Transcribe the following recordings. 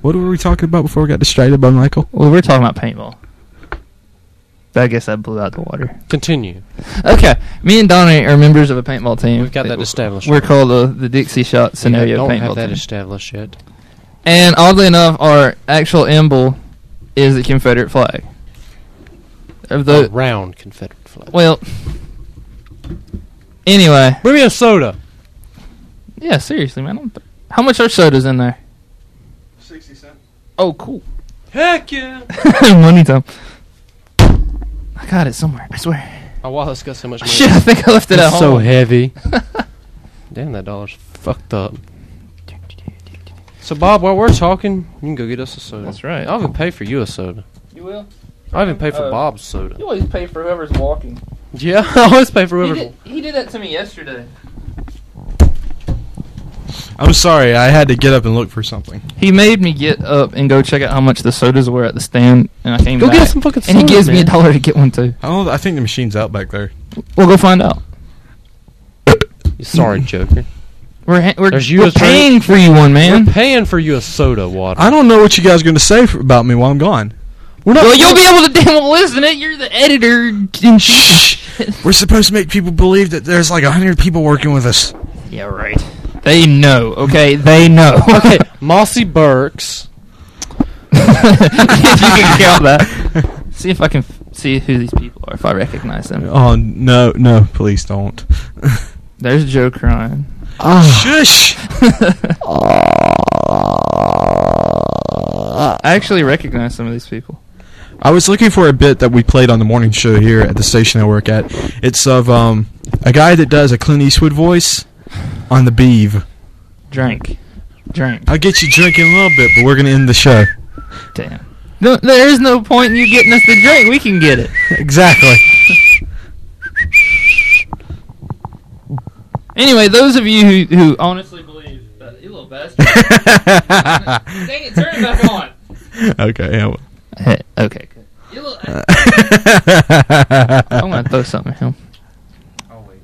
What were we talking about before we got distracted by Michael? Well, we're talking about paintball. But I guess that blew out the water. Continue. Okay. Me and Donnie are members of a paintball team. We've got that established. We're called the Dixie Shot Scenario don't Paintball have that team. established yet. And oddly enough, our actual emblem is the Confederate flag. Of the round Confederate flag. Well, anyway. Bring me a soda. Yeah, seriously, man. How much are sodas in there? 60 cents. Oh, cool. Heck yeah. Money time. I got it somewhere, I swear. My wallet's got so much money. Shit, I think I left it at home. so heavy. Damn, that dollar's fucked up. So, Bob, while we're talking, you can go get us a soda. That's right. I'll even pay for you a soda. You will? I'll even pay for Bob's soda. You always pay for whoever's walking. Yeah, I always pay for whoever's walking. He did that to me yesterday. I'm sorry, I had to get up and look for something. He made me get up and go check out how much the sodas were at the stand, and I came Go back. get us some fucking soda, and he gives me man. $1 to get one too. I think the machine's out back there. We'll go find out. Sorry, Joker. We're There's you we're a drink. paying for you one, man. We're paying for you a soda water. I don't know what you guys are going to say about me while I'm gone. We're not. Well, you'll be able to damn well listen it. You're the editor in chief. We're supposed to make people believe that there's like 100 people working with us. Yeah, right. They know, okay? They know. Okay, Mossy Burks. If you can count that. See if I can see who these people are, if I recognize them. Oh, no, please don't. There's Joe crying. Shush! I actually recognize some of these people. I was looking for a bit that we played on the morning show here at the station I work at. It's of a guy that does a Clint Eastwood voice on the Beeve. Drink. I'll get you drinking a little bit, but we're going to end the show. Damn. No, there is no point in you getting us the drink. We can get it. Exactly. Anyway, those of you who honestly believe that, you little bastard. Dang it, turn it back on. Okay, yeah. Hey, okay, good. You little I'm going to throw something at him. Oh, wait.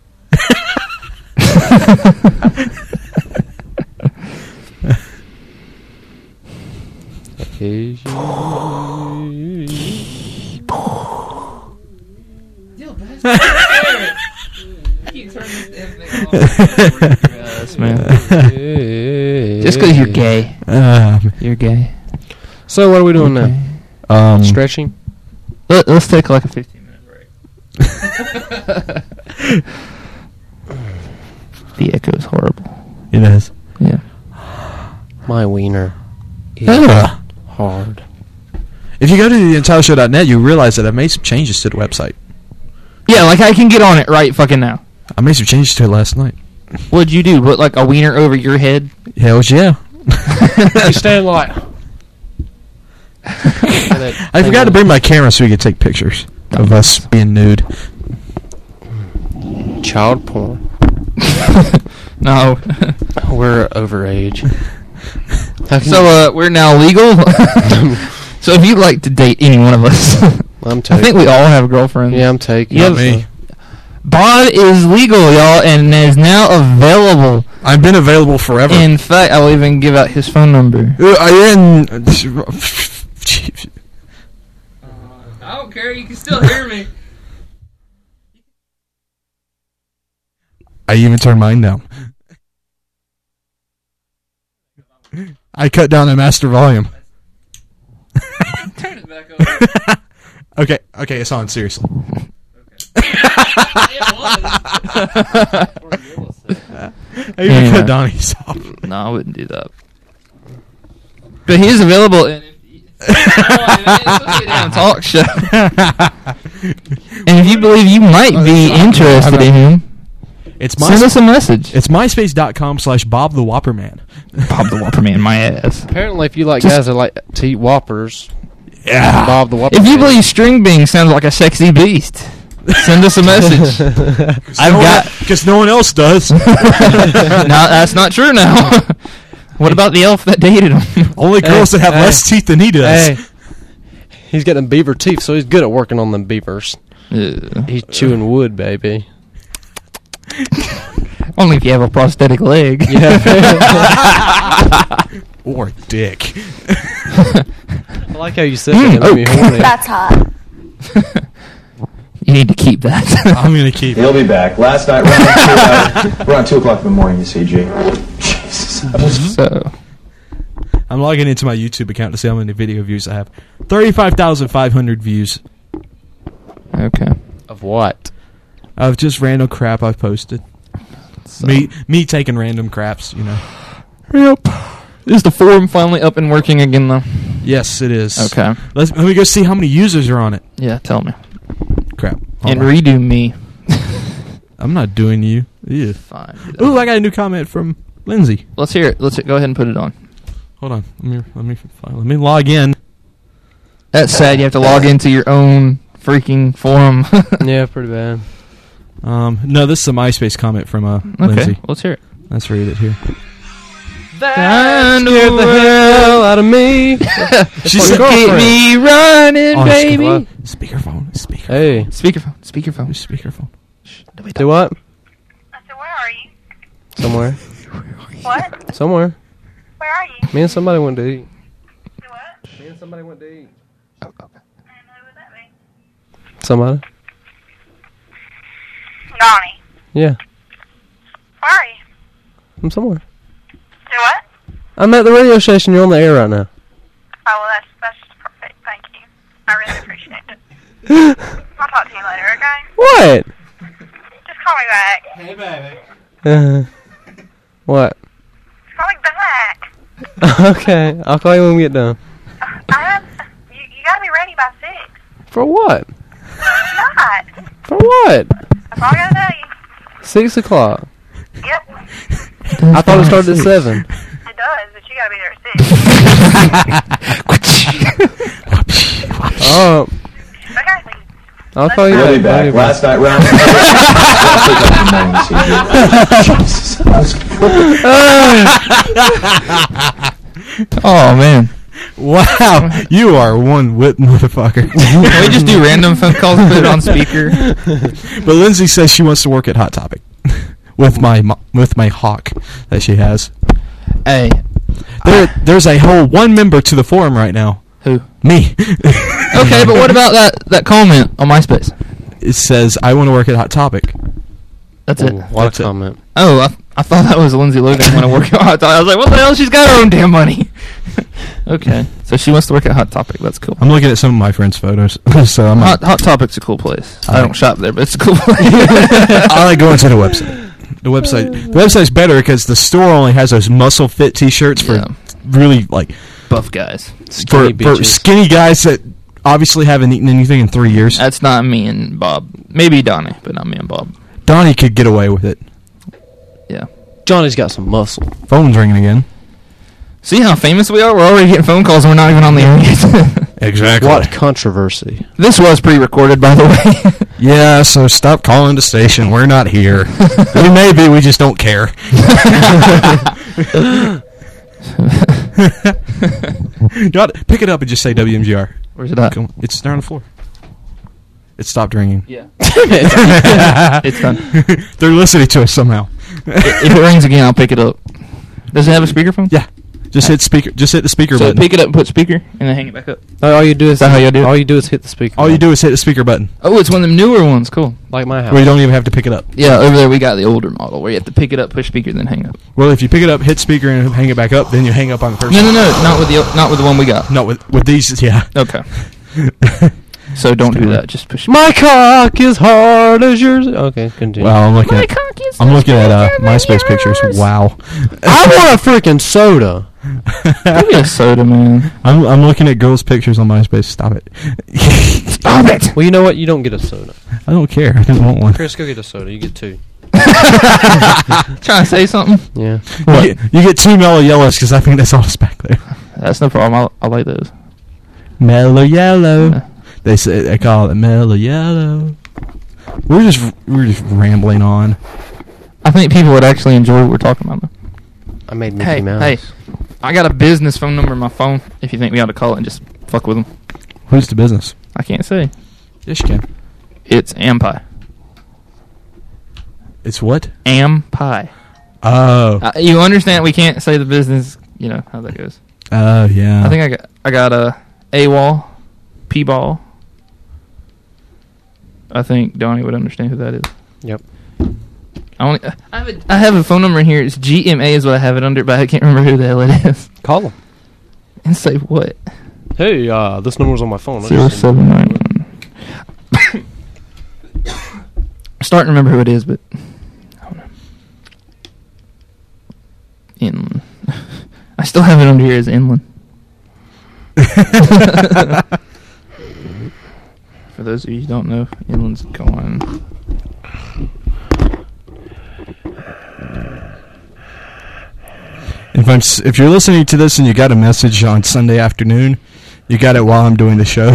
You bastard. Keep turning this damn thing off. Yes, man. Just because you're gay. You're gay. So what are we doing Okay. now? Stretching? Let's take like a 15-minute break. The echo is horrible. It is. Yeah. My wiener is hard. If you go to theentireleshow.net, you realize that I've made some changes to the website. Yeah, like I can get on it right fucking now. I made some changes to it last night. What'd you do? Put like a wiener over your head? Hell yeah. You stand like... I forgot to bring my camera so we could take pictures of us being nude. Child porn. No. We're overage. So we're now legal. So if you'd like to date any one of us, I'm I taking. think we all have girlfriends. Yeah, I'm taking. Not me. Bob is legal, y'all, and is now available. I've been available forever. In fact, I will even give out his phone number. I don't care. You can still hear me. I even turned mine down. I cut down the master volume. Turn it back over. Okay, it's on, seriously. I even cut Donnie's off. No, I wouldn't do that. But he is available in a talk show. And if you believe you might be interested in him, send us a message. It's myspace.com/Bob the Whopper Man. Bob the Whopper Man, my ass. Apparently, if you like guys that like to eat Whoppers, yeah, Bob the Whopper If you Man. believe String Bean sounds like a sexy beast, send us a message. Because no one else does. No, that's not true now. What about the elf that dated him? Only girls that have less teeth than he does. Hey, he's got them beaver teeth, so he's good at working on them beavers. He's chewing wood, baby. Only if you have a prosthetic leg. Yeah. Or dick. I like how you said that. It made me horny. That's hot. You need to keep that. I'm going to keep it. He'll be back. Last night, around 2 o'clock in the morning, you see, G. Jesus. So, I'm logging into my YouTube account to see how many video views I have. 35,500 views okay. Of what? of just random crap I've posted. So. Me taking random craps, you know. Yep. Is the forum finally up and working again, though? Yes, it is. Okay. Let me go see how many users are on it. Yeah, tell me. Crap. And Hold on. redo me. I'm not doing you. Ew. Fine. Ooh, I got a new comment from Lindsay. Let's hear it. Go ahead and put it on. Hold on. Let me log in. That's sad. You have to log into your own freaking forum. Yeah, pretty bad. No, this is a MySpace comment from Lindsay. Okay, let's hear it. Let's read it here. That scared the hell out of me. She my said, girlfriend. Get me running, Oh, baby. what? Speakerphone. Hey. Speakerphone. Speakerphone. Do what? I said, where are you? Somewhere. What? Somewhere. Where are you? Me and somebody went to eat. Do what? Me and somebody went to eat. I don't know what that means. Somebody? Donnie. Yeah. Where are you? I'm somewhere. Do what? I'm at the radio station. You're on the air right now. Oh, well, that's perfect. Thank you. I really appreciate it. I'll talk to you later, okay? What? Just call me back. Hey, baby. What? Call me back. Okay. I'll call you when we get done. You gotta be ready by 6. For what? Not. For what? That's all I gotta tell you. 6 o'clock. Yep. I thought it started at 7. It does, but you gotta be there at 6. Oh. Okay. I'll call you He'll be back. back. Last night, around 2 o'clock in the morning, you see, G. Oh, man. Wow, you are one whip motherfucker. Can we just do random phone calls and put it on speaker? But Lindsay says she wants to work at Hot Topic with my hawk that she has. Hey. There's a whole one member to the forum right now. Who? Me. Okay, but what about that comment on MySpace? It says I want to work at Hot Topic. That's it. Ooh, what That's a it. comment. Oh, I thought that was Lindsay Logan want to work at Hot Topic. I was like, what the hell? She's got her own damn money. Okay, so she wants to work at Hot Topic. That's cool. I'm looking at some of my friends' photos, so I'm Hot Topic's a cool place. I don't shop there, but it's a cool place. I like going to the website. The website's better because the store only has those muscle fit T-shirts for Yeah. really like Buff guys. Skinny for bitches. skinny guys that obviously haven't eaten anything in 3 years. That's not me and Bob. Maybe Donnie, but not me and Bob. Donnie could get away with it. Yeah. Johnny's got some muscle. Phone's ringing again. See how famous we are? We're already getting phone calls and we're not even on the air yet. Exactly. What controversy? This was pre-recorded, by the way. Yeah, so stop calling the station. We're not here. We may be, we just don't care. You ought to pick it up and just say WMGR. Where's it at? Come on. It's there on the floor. It stopped ringing. Yeah. It's done. They're listening to us somehow. If it rings again, I'll pick it up. Does it have a speakerphone? Yeah. Just hit speaker. Just hit the speaker So button. pick it up and put speaker, and then hang it back up. All you do is that how you do it? All you do is hit the speaker. All you do is hit the speaker button. Oh, it's one of them newer ones. Cool. like my house. Where you don't even have to pick it up. Yeah, over there we got the older model where you have to pick it up, push speaker, then hang up. Well, if you pick it up, hit speaker, and hang it back up, then you hang up on the person. No, not with the one we got. No, with these, yeah. Okay. So don't do that. Just push. My cock is hard as yours. Okay, continue. Wow, I'm looking at MySpace pictures. Wow. I want a freaking soda. Give me a soda, man. I'm looking at girls' pictures on MySpace. Stop it. Stop it. Well, you know what? You don't get a soda. I don't care. I don't want one. Chris, go get a soda. You get 2. Trying to say something? Yeah. You get 2 mellow yellows because I think that's all that's back there. That's no problem. I like those. Mellow yellow. Yeah. They call it mellow yellow. We're just rambling on. I think people would actually enjoy what we're talking about. Though. I made Mickey Mouse. Hey, I got a business phone number in my phone. If you think we ought to call it and just fuck with them, Who's the business? I can't say. Yes, you can. It's Ampi. It's what? Ampi. Oh. You understand? We can't say the business You know how that goes. Oh, yeah. I think I got a AWOL, P-Ball. I think Donnie would understand who that is. Yep. I have a phone number in here. It's GMA is what I have it under, but I can't remember who the hell it is. Call them. And say what? Hey, this number's on my phone. 079. I'm starting to remember who it is, but I don't know. Inland. I still have it under here as Inland. For those of you who don't know, Inland's gone. If you're listening to this and you got a message on Sunday afternoon, you got it while I'm doing the show.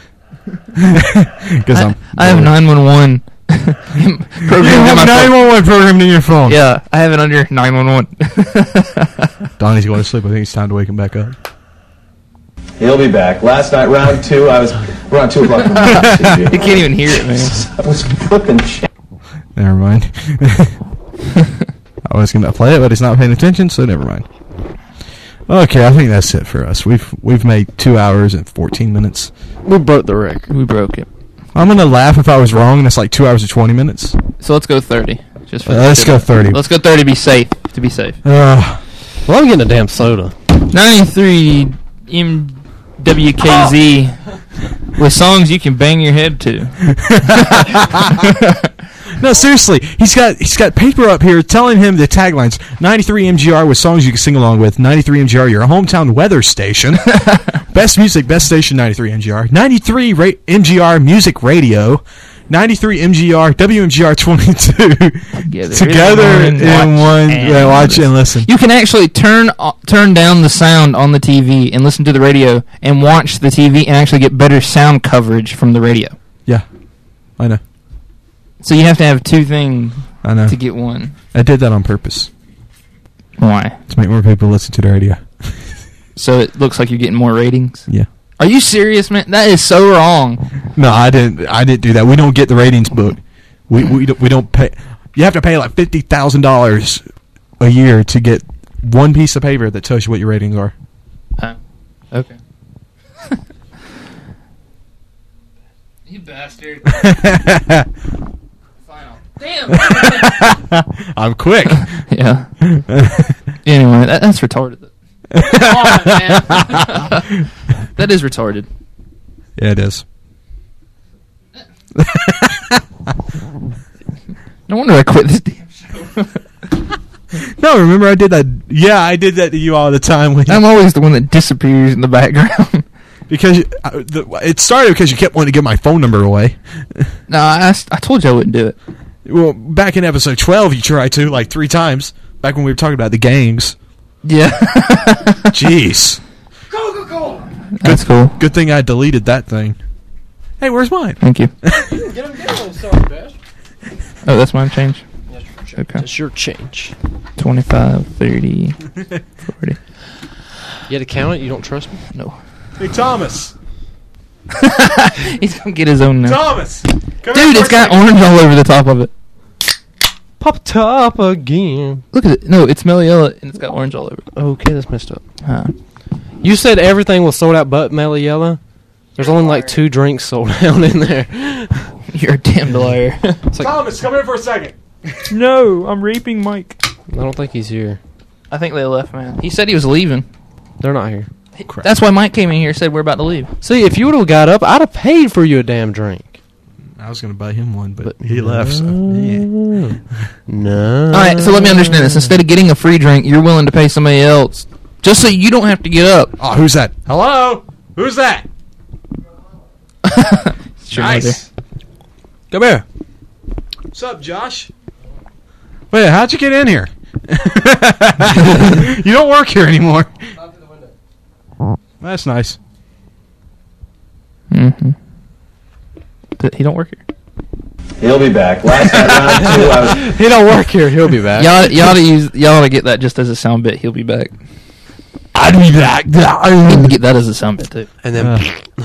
Because I have 911 programmed in my 911 programmed in your phone. Yeah, I have it under 911. Donnie's going to sleep. I think it's time to wake him back up. He'll be back. Last night, round 2, I was around 2 o'clock in the morning. CG. You can't even hear it, man. I was flipping shit. Never mind. I was going to play it, but he's not paying attention, so never mind. Okay, I think that's it for us. We've made 2 hours and 14 minutes. We broke the record. We broke it. I'm going to laugh if I was wrong, and it's like 2 hours and 20 minutes. So let's go 30. Just for Let's go 30. Let's go 30 to be safe. To be safe. Well, I'm getting a damn soda. 93 MWKZ with songs you can bang your head to. No, seriously, he's got paper up here telling him the taglines. 93 MGR with songs you can sing along with. 93 MGR, your hometown weather station. Best music, best station, 93 MGR. 93 MGR music radio. 93 MGR, WMGR 22. Together in one. Watch and listen. You can actually turn down the sound on the TV and listen to the radio and watch the TV and actually get better sound coverage from the radio. Yeah, I know. So you have to have two things I know. to get one. I did that on purpose. Why? To make more people listen to the radio. So it looks like you're getting more ratings? Yeah. Are you serious, man? That is so wrong. No, I didn't do that. We don't get the ratings book. We don't pay. You have to pay like $50,000 a year to get one piece of paper that tells you what your ratings are. Okay. You bastard. Final. Damn. I'm quick. Yeah. Anyway, that's retarded. Come on, man. That is retarded. Yeah, it is. No wonder I quit this damn show. No, remember I did that. Yeah, I did that to you all the time. I'm always the one that disappears in the background. Because it started because you kept wanting to give my phone number away. No, I told you I wouldn't do it. Well, back in episode 12, you tried to like 3 times. Back when we were talking about the gangs. Yeah. Jeez. Go. That's cool. Good thing I deleted that thing. Hey, where's mine? Thank you. Get him, sorry, Bash. Oh, that's mine change? Okay. That's your change. 25, 30, 40. You had to count it? You don't trust me? No. Hey, Thomas. He's going to get his own now. Thomas. Dude, it's got orange all over the top of it. Pop top again. Look at it. No, it's Meliella, and it's got orange all over it. Okay, that's messed up. Huh. You said everything was sold out but Meliella? There's only like 2 drinks sold out in there. You're a damn liar. It's like, Thomas, come here for a second. No, I'm raping Mike. I don't think he's here. I think they left, man. He said he was leaving. They're not here. Crap. That's why Mike came in here and said we're about to leave. See, if you would have got up, I'd have paid for you a damn drink. I was going to buy him one, but he left. So, yeah. No. All right, so let me understand this. Instead of getting a free drink, you're willing to pay somebody else just so you don't have to get up. Oh, who's that? Hello? Who's that? It's your mother. Come here. What's up, Josh? Wait, how'd you get in here? You don't work here anymore. That's nice. Mm-hmm. He don't work here. He'll be back. Last night, round 2, I was... He don't work here. He'll be back. Y'all ought to get that just as a sound bit. He'll be back. I'd be back. You can get that as a sound bit too. And then...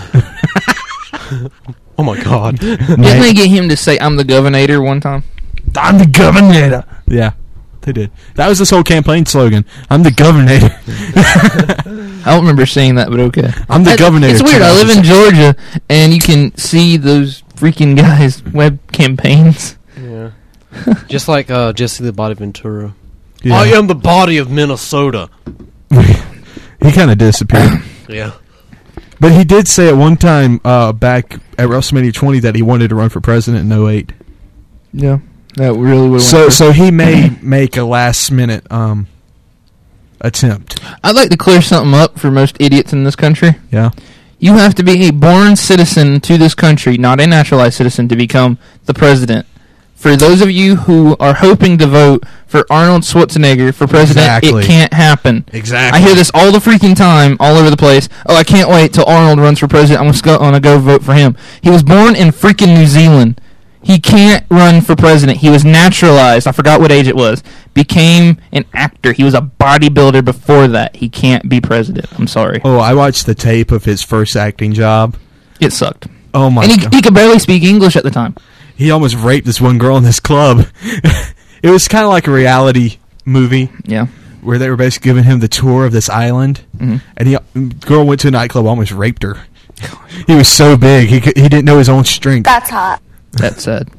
Oh my God. Didn't they get him to say "I'm the governor" one time? I'm the governor. Yeah, They did. That was this whole campaign slogan. I'm the governor. I don't remember saying that, but okay. I'm the governor. It's weird. I live in Georgia, and you can see those freaking guys' web campaigns. Yeah. Just like Jesse the Body Ventura. Yeah. I am the body of Minnesota. He kind of disappeared. Yeah. But he did say at one time back at WrestleMania 20 that he wanted to run for president in 08. Yeah. That really would. So he may make a last minute attempt. I'd like to clear something up for most idiots in this country. Yeah. You have to be a born citizen to this country, not a naturalized citizen, to become the president. For those of you who are hoping to vote for Arnold Schwarzenegger for president, Exactly. it can't happen. Exactly. I hear this all the freaking time, all over the place. Oh, I can't wait till Arnold runs for president. I'm gonna go vote for him. He was born in freaking New Zealand. He can't run for president. He was naturalized. I forgot what age it was. Became an actor. He was a bodybuilder before that. He can't be president. I'm sorry. Oh, I watched the tape of his first acting job. It sucked. Oh my And god. he could barely speak English at the time. He almost raped this one girl in this club. It was kind of like a reality movie Yeah. where they were basically giving him the tour of this island, and the girl went to a nightclub, almost raped her. He was so big, he didn't know his own strength. That's hot. That's sad.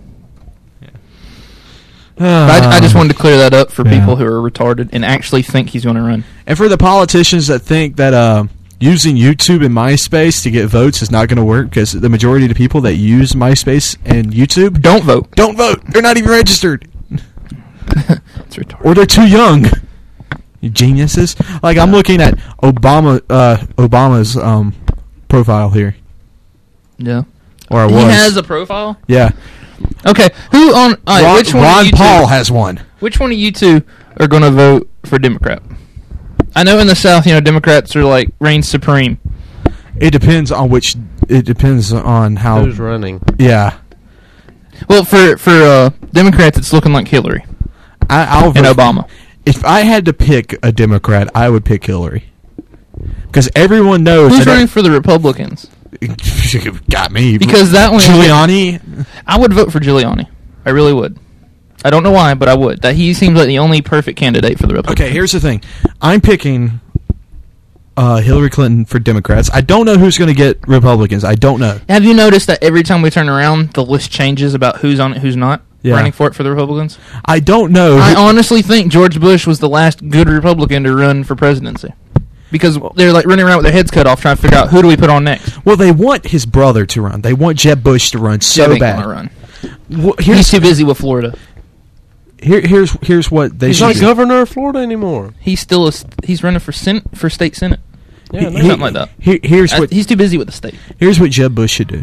I just wanted to clear that up for people who are retarded and actually think he's going to run. And for the politicians that think that using YouTube and MySpace to get votes is not going to work, because the majority of the people that use MySpace and YouTube Don't vote. don't vote. They're not even registered. It's retarded. Or they're too young. You geniuses. Like, I'm looking at Obama's profile here. Yeah. Or I was. He has a profile? Yeah. Okay. Who on... all right, which one of Ron you Paul two, has one. Which one of you two are going to vote for Democrat? I know in the South, Democrats are like reign supreme. It depends on which. It depends on how. Who's running? Yeah. Well, for Democrats, it's looking like Hillary I'll and vote. Obama. If I had to pick a Democrat, I would pick Hillary. Because everyone knows. Who's that running for the Republicans? Got me. Because that one... Giuliani. I would vote for Giuliani. I really would. I don't know why, but I would. That he seems like the only perfect candidate for the Republicans. Okay, here's the thing. I'm picking Hillary Clinton for Democrats. I don't know who's going to get Republicans. I don't know. Have you noticed that every time we turn around, the list changes about who's on it, who's not running for it for the Republicans? I don't know. I honestly think George Bush was the last good Republican to run for presidency. Because they're like running around with their heads cut off trying to figure out who do we put on next. Well, they want his brother to run. They want Jeb Bush to run so Jeb ain't bad. gonna run. Well, He's too busy with Florida. Here's what they He's should not do. governor of Florida anymore. He's still he's running for for state senate. Yeah, Or something like that. Here's what He's too busy with the state. here's what Jeb Bush should do.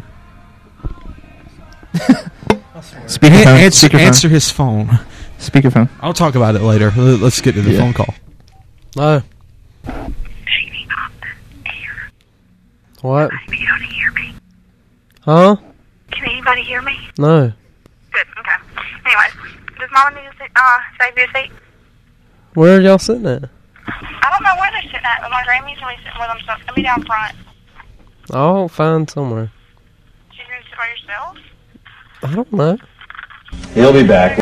Speakerphone. Answer his phone. Speakerphone. I'll talk about it later. Let's get to the phone call. No. What? Can anybody hear me? Huh? Can anybody hear me? No. Good, okay. Anyways, does Mama need to save you a seat? Where are y'all sitting at? I don't know where they're sitting at, but my Grammy's going to be sitting with them, so it's going to be down front. I'll find somewhere. She's going to sit by yourself? I don't know. He'll be back.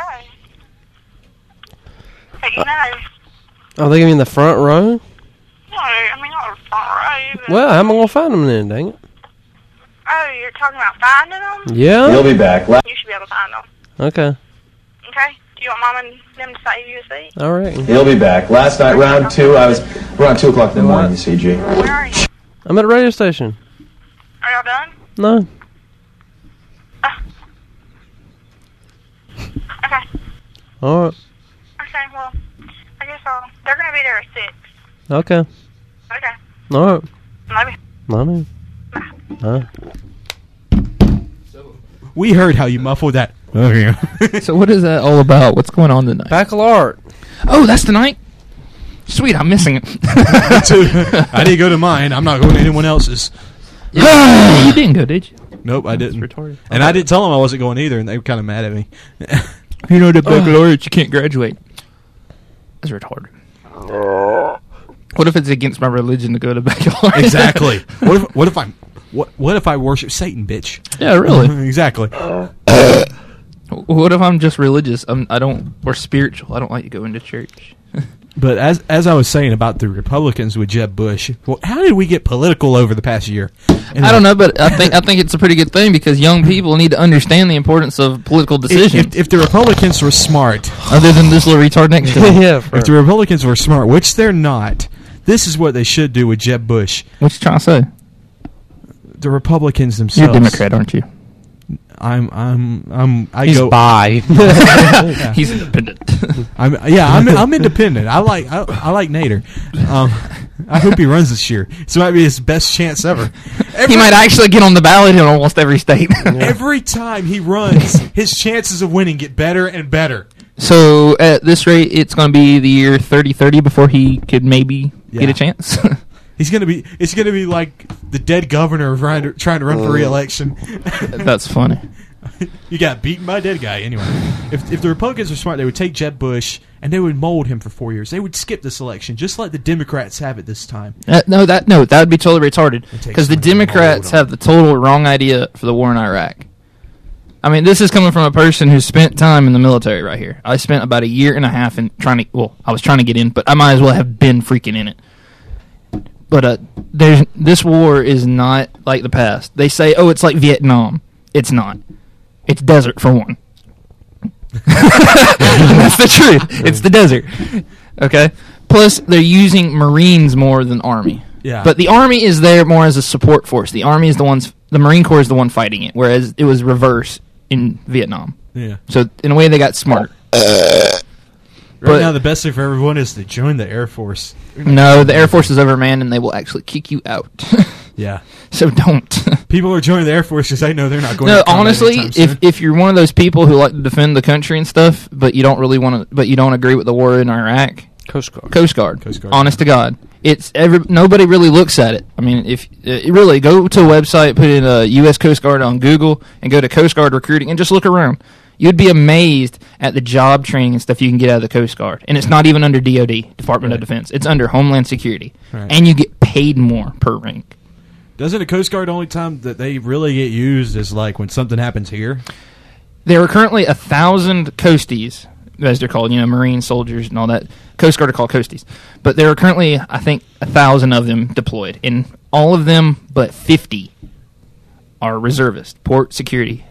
Hey, you know. Are they gonna be in the front row? No, I mean, not the front row. But... Well, how am I gonna find them then, dang it? Oh, you're talking about finding them? Yeah? He'll be back. You should be able to find them. Okay. Okay? Do you want Mom and them to save you a seat? Alright. He'll be back. Last night, round 2, around 2 o'clock in the morning, you see, G. Where are you? I'm at a radio station. Are y'all done? No. Okay. Alright. Okay, well, I guess they're going to be there at 6. Okay. Okay. Alright. Love you. Huh? We heard how you muffled that. So what is that all about? What's going on tonight? Baccalaureate. Oh, that's tonight? Sweet, I'm missing it. I didn't go to mine. I'm not going to anyone else's. You didn't go, did you? Nope, I didn't. Retarded. And I didn't tell them I wasn't going either, and they were kind of mad at me. You know the baccalaureate, you can't graduate. That's retarded. What if it's against my religion to go to baccalaureate? Exactly. What if I worship Satan, bitch? Yeah, really. Exactly. What if I'm just religious? Or spiritual. I don't like to go into church. But as I was saying about the Republicans with Jeb Bush, well, how did we get political over the past year? I don't know, but I think it's a pretty good thing because young people need to understand the importance of political decisions. If the Republicans were smart, other than this little retard next to them. Yeah. if the Republicans were smart, which they're not, this is what they should do with Jeb Bush. What you trying to say? The Republicans themselves. You're a Democrat, aren't you? He's bi. He's independent. I'm independent. I like Nader. I hope he runs this year. This might be his best chance ever. He might actually get on the ballot in almost every state. Every time he runs, his chances of winning get better and better. So at this rate, it's going to be the year 30-30 before he could maybe get a chance. It's gonna be like the dead governor trying to run for re-election. That's funny. You got beaten by a dead guy. Anyway, if the Republicans were smart, they would take Jeb Bush and they would mold him for 4 years. They would skip this election, just like the Democrats have it this time. No, that would be totally retarded because the Democrats have the total wrong idea for the war in Iraq. I mean, this is coming from a person who spent time in the military right here. I spent about a year and a half I was trying to get in, but I might as well have been freaking in it. But this war is not like the past. They say, oh, it's like Vietnam. It's not. It's desert for one. That's the truth. It's the desert. Okay? Plus, they're using Marines more than Army. Yeah. But the Army is there more as a support force. The Marine Corps is the one fighting it, whereas it was reverse in Vietnam. Yeah. So, in a way, they got smart. Right now, the best thing for everyone is to join the Air Force. No, the Air Force is overmanned, and they will actually kick you out. Yeah. So don't. People are joining the Air Force because they know they're not going no, to combat honestly, anytime soon. if you're one of those people who like to defend the country and stuff, but you don't really want to, but you don't agree with the war in Iraq, Coast Guard. Honest to God. Nobody really looks at it. I mean, if really go to a website, put in U.S. Coast Guard on Google, and go to Coast Guard recruiting, and just look around. You'd be amazed at the job training and stuff you can get out of the Coast Guard. And it's not even under DOD, Department of Defense. It's under Homeland Security. Right. And you get paid more per rank. Doesn't the Coast Guard only time that they really get used is like when something happens here? There are currently 1,000 coasties, as they're called, Marine soldiers and all that. Coast Guard are called coasties. But there are currently, I think, 1,000 of them deployed. And all of them but 50 are reservists, port security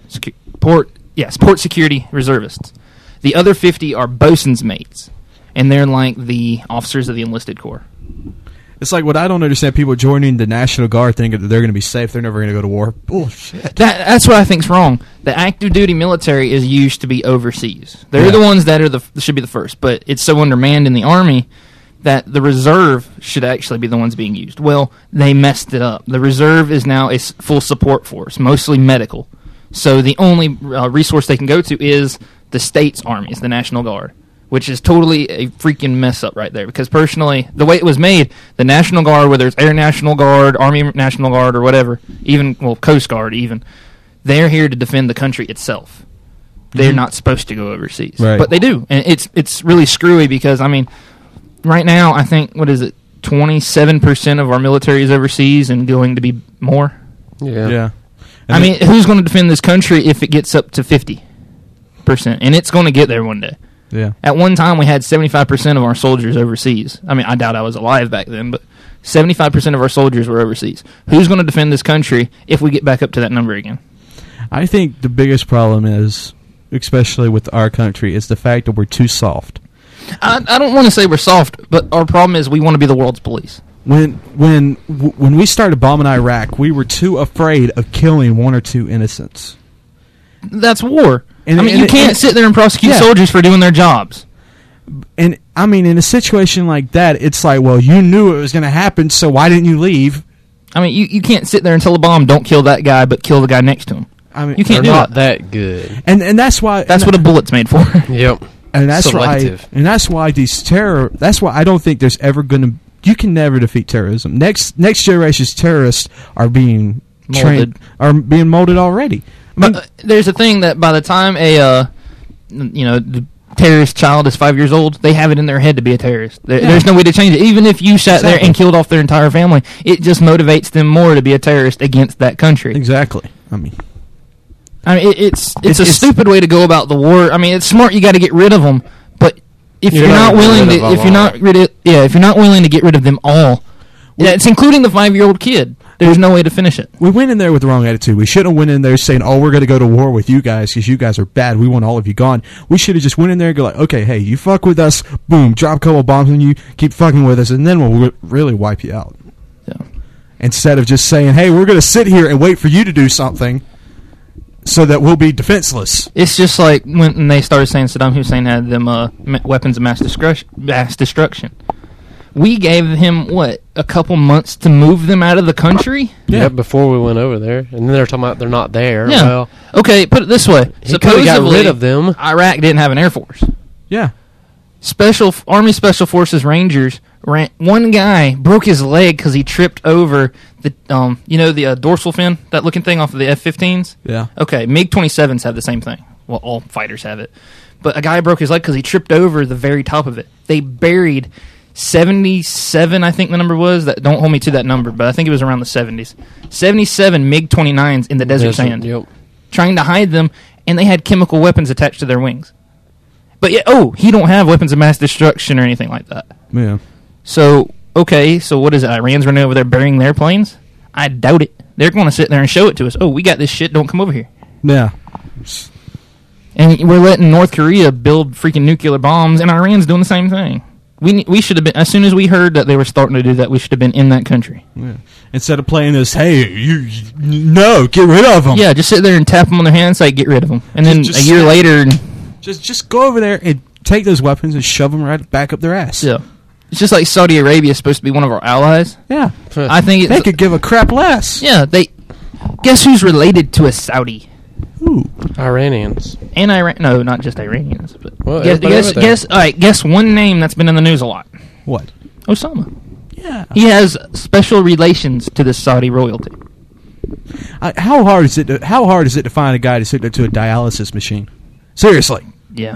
reservists. The other 50 are bosun's mates, and they're like the officers of the enlisted corps. It's like what I don't understand. People joining the National Guard thinking that they're going to be safe. They're never going to go to war. Bullshit. That's what I think's wrong. The active duty military is used to be overseas. They're the ones that should be the first, but it's so undermanned in the Army that the reserve should actually be the ones being used. Well, they messed it up. The reserve is now a full support force, mostly medical. So the only resource they can go to is the state's armies, the National Guard, which is totally a freaking mess up right there. Because personally, the way it was made, the National Guard, whether it's Air National Guard, Army National Guard, or whatever, Coast Guard even, they're here to defend the country itself. They're not supposed to go overseas. Right. But they do. And it's really screwy because, I mean, right now, I think, 27% of our military is overseas and going to be more? Yeah. I mean, who's going to defend this country if it gets up to 50%? And it's going to get there one day. Yeah. At one time, we had 75% of our soldiers overseas. I mean, I doubt I was alive back then, but 75% of our soldiers were overseas. Who's going to defend this country if we get back up to that number again? I think the biggest problem is, especially with our country, is the fact that we're too soft. I don't want to say we're soft, but our problem is we want to be the world's police. When we started bombing Iraq, we were too afraid of killing one or two innocents. That's war. You can't sit there and prosecute soldiers for doing their jobs. And, I mean, in a situation like that, it's like, well, you knew it was going to happen, so why didn't you leave? I mean, you can't sit there and tell a bomb, don't kill that guy, but kill the guy next to him. I mean, you can't do not that good. And that's why... That's what a bullet's made for. Yep. And that's Selective. that's why that's why I don't think there's ever going to... You can never defeat terrorism. Next generation's terrorists are being molded already. But there's a thing that by the time the terrorist child is 5 years old, they have it in their head to be a terrorist. There's no way to change it. Even if you sat there and killed off their entire family, it just motivates them more to be a terrorist against that country. Exactly. I mean, I mean, it's a stupid way to go about the war. I mean, it's smart. You got to get rid of them, but if you're not willing to, if you're not willing to get rid of them all, it's including the 5-year-old kid. There's no way to finish it. We went in there with the wrong attitude. We shouldn't have went in there saying, "Oh, we're going to go to war with you guys because you guys are bad. We want all of you gone." We should have just went in there and go like, "Okay, hey, you fuck with us, boom, drop a couple of bombs on you, keep fucking with us, and then we'll really wipe you out." Yeah. Instead of just saying, "Hey, we're going to sit here and wait for you to do something, so that we'll be defenseless." It's just like when they started saying Saddam Hussein had them weapons of mass destruction. We gave him, a couple months to move them out of the country? Yeah, before we went over there. And then they're talking about they're not there. Yeah. Well, okay, put it this way. he could have got rid of them. Iraq didn't have an air force. Yeah. Army Special Forces Rangers, one guy broke his leg because he tripped over the, the dorsal fin, that looking thing off of the F-15s? Yeah. Okay, MiG-27s have the same thing. Well, all fighters have it. But a guy broke his leg because he tripped over the very top of it. They buried 77, I think the number was. Don't hold me to that number, but I think it was around the 70s. 77 MiG-29s in the desert sand. Yep. Trying to hide them, and they had chemical weapons attached to their wings. But he don't have weapons of mass destruction or anything like that. Yeah. So what is it? Iran's running over there burying their planes? I doubt it. They're going to sit there and show it to us. Oh, we got this shit. Don't come over here. Yeah. And we're letting North Korea build freaking nuclear bombs, and Iran's doing the same thing. We should have been, as soon as we heard that they were starting to do that, we should have been in that country. Yeah. Instead of playing this, hey, get rid of them. Yeah, just sit there and tap them on their hand and say, get rid of them. And then a year later... Just go over there and take those weapons and shove them right back up their ass. Yeah. It's just like Saudi Arabia is supposed to be one of our allies. Yeah. I think they could give a crap less. Yeah, guess who's related to a Saudi? Who? Iranians. And Iran. No, not just Iranians. But well, guess one name that's been in the news a lot. What? Osama. Yeah. He has special relations to the Saudi royalty. How hard is it to find a guy to sit to a dialysis machine? Seriously. Yeah.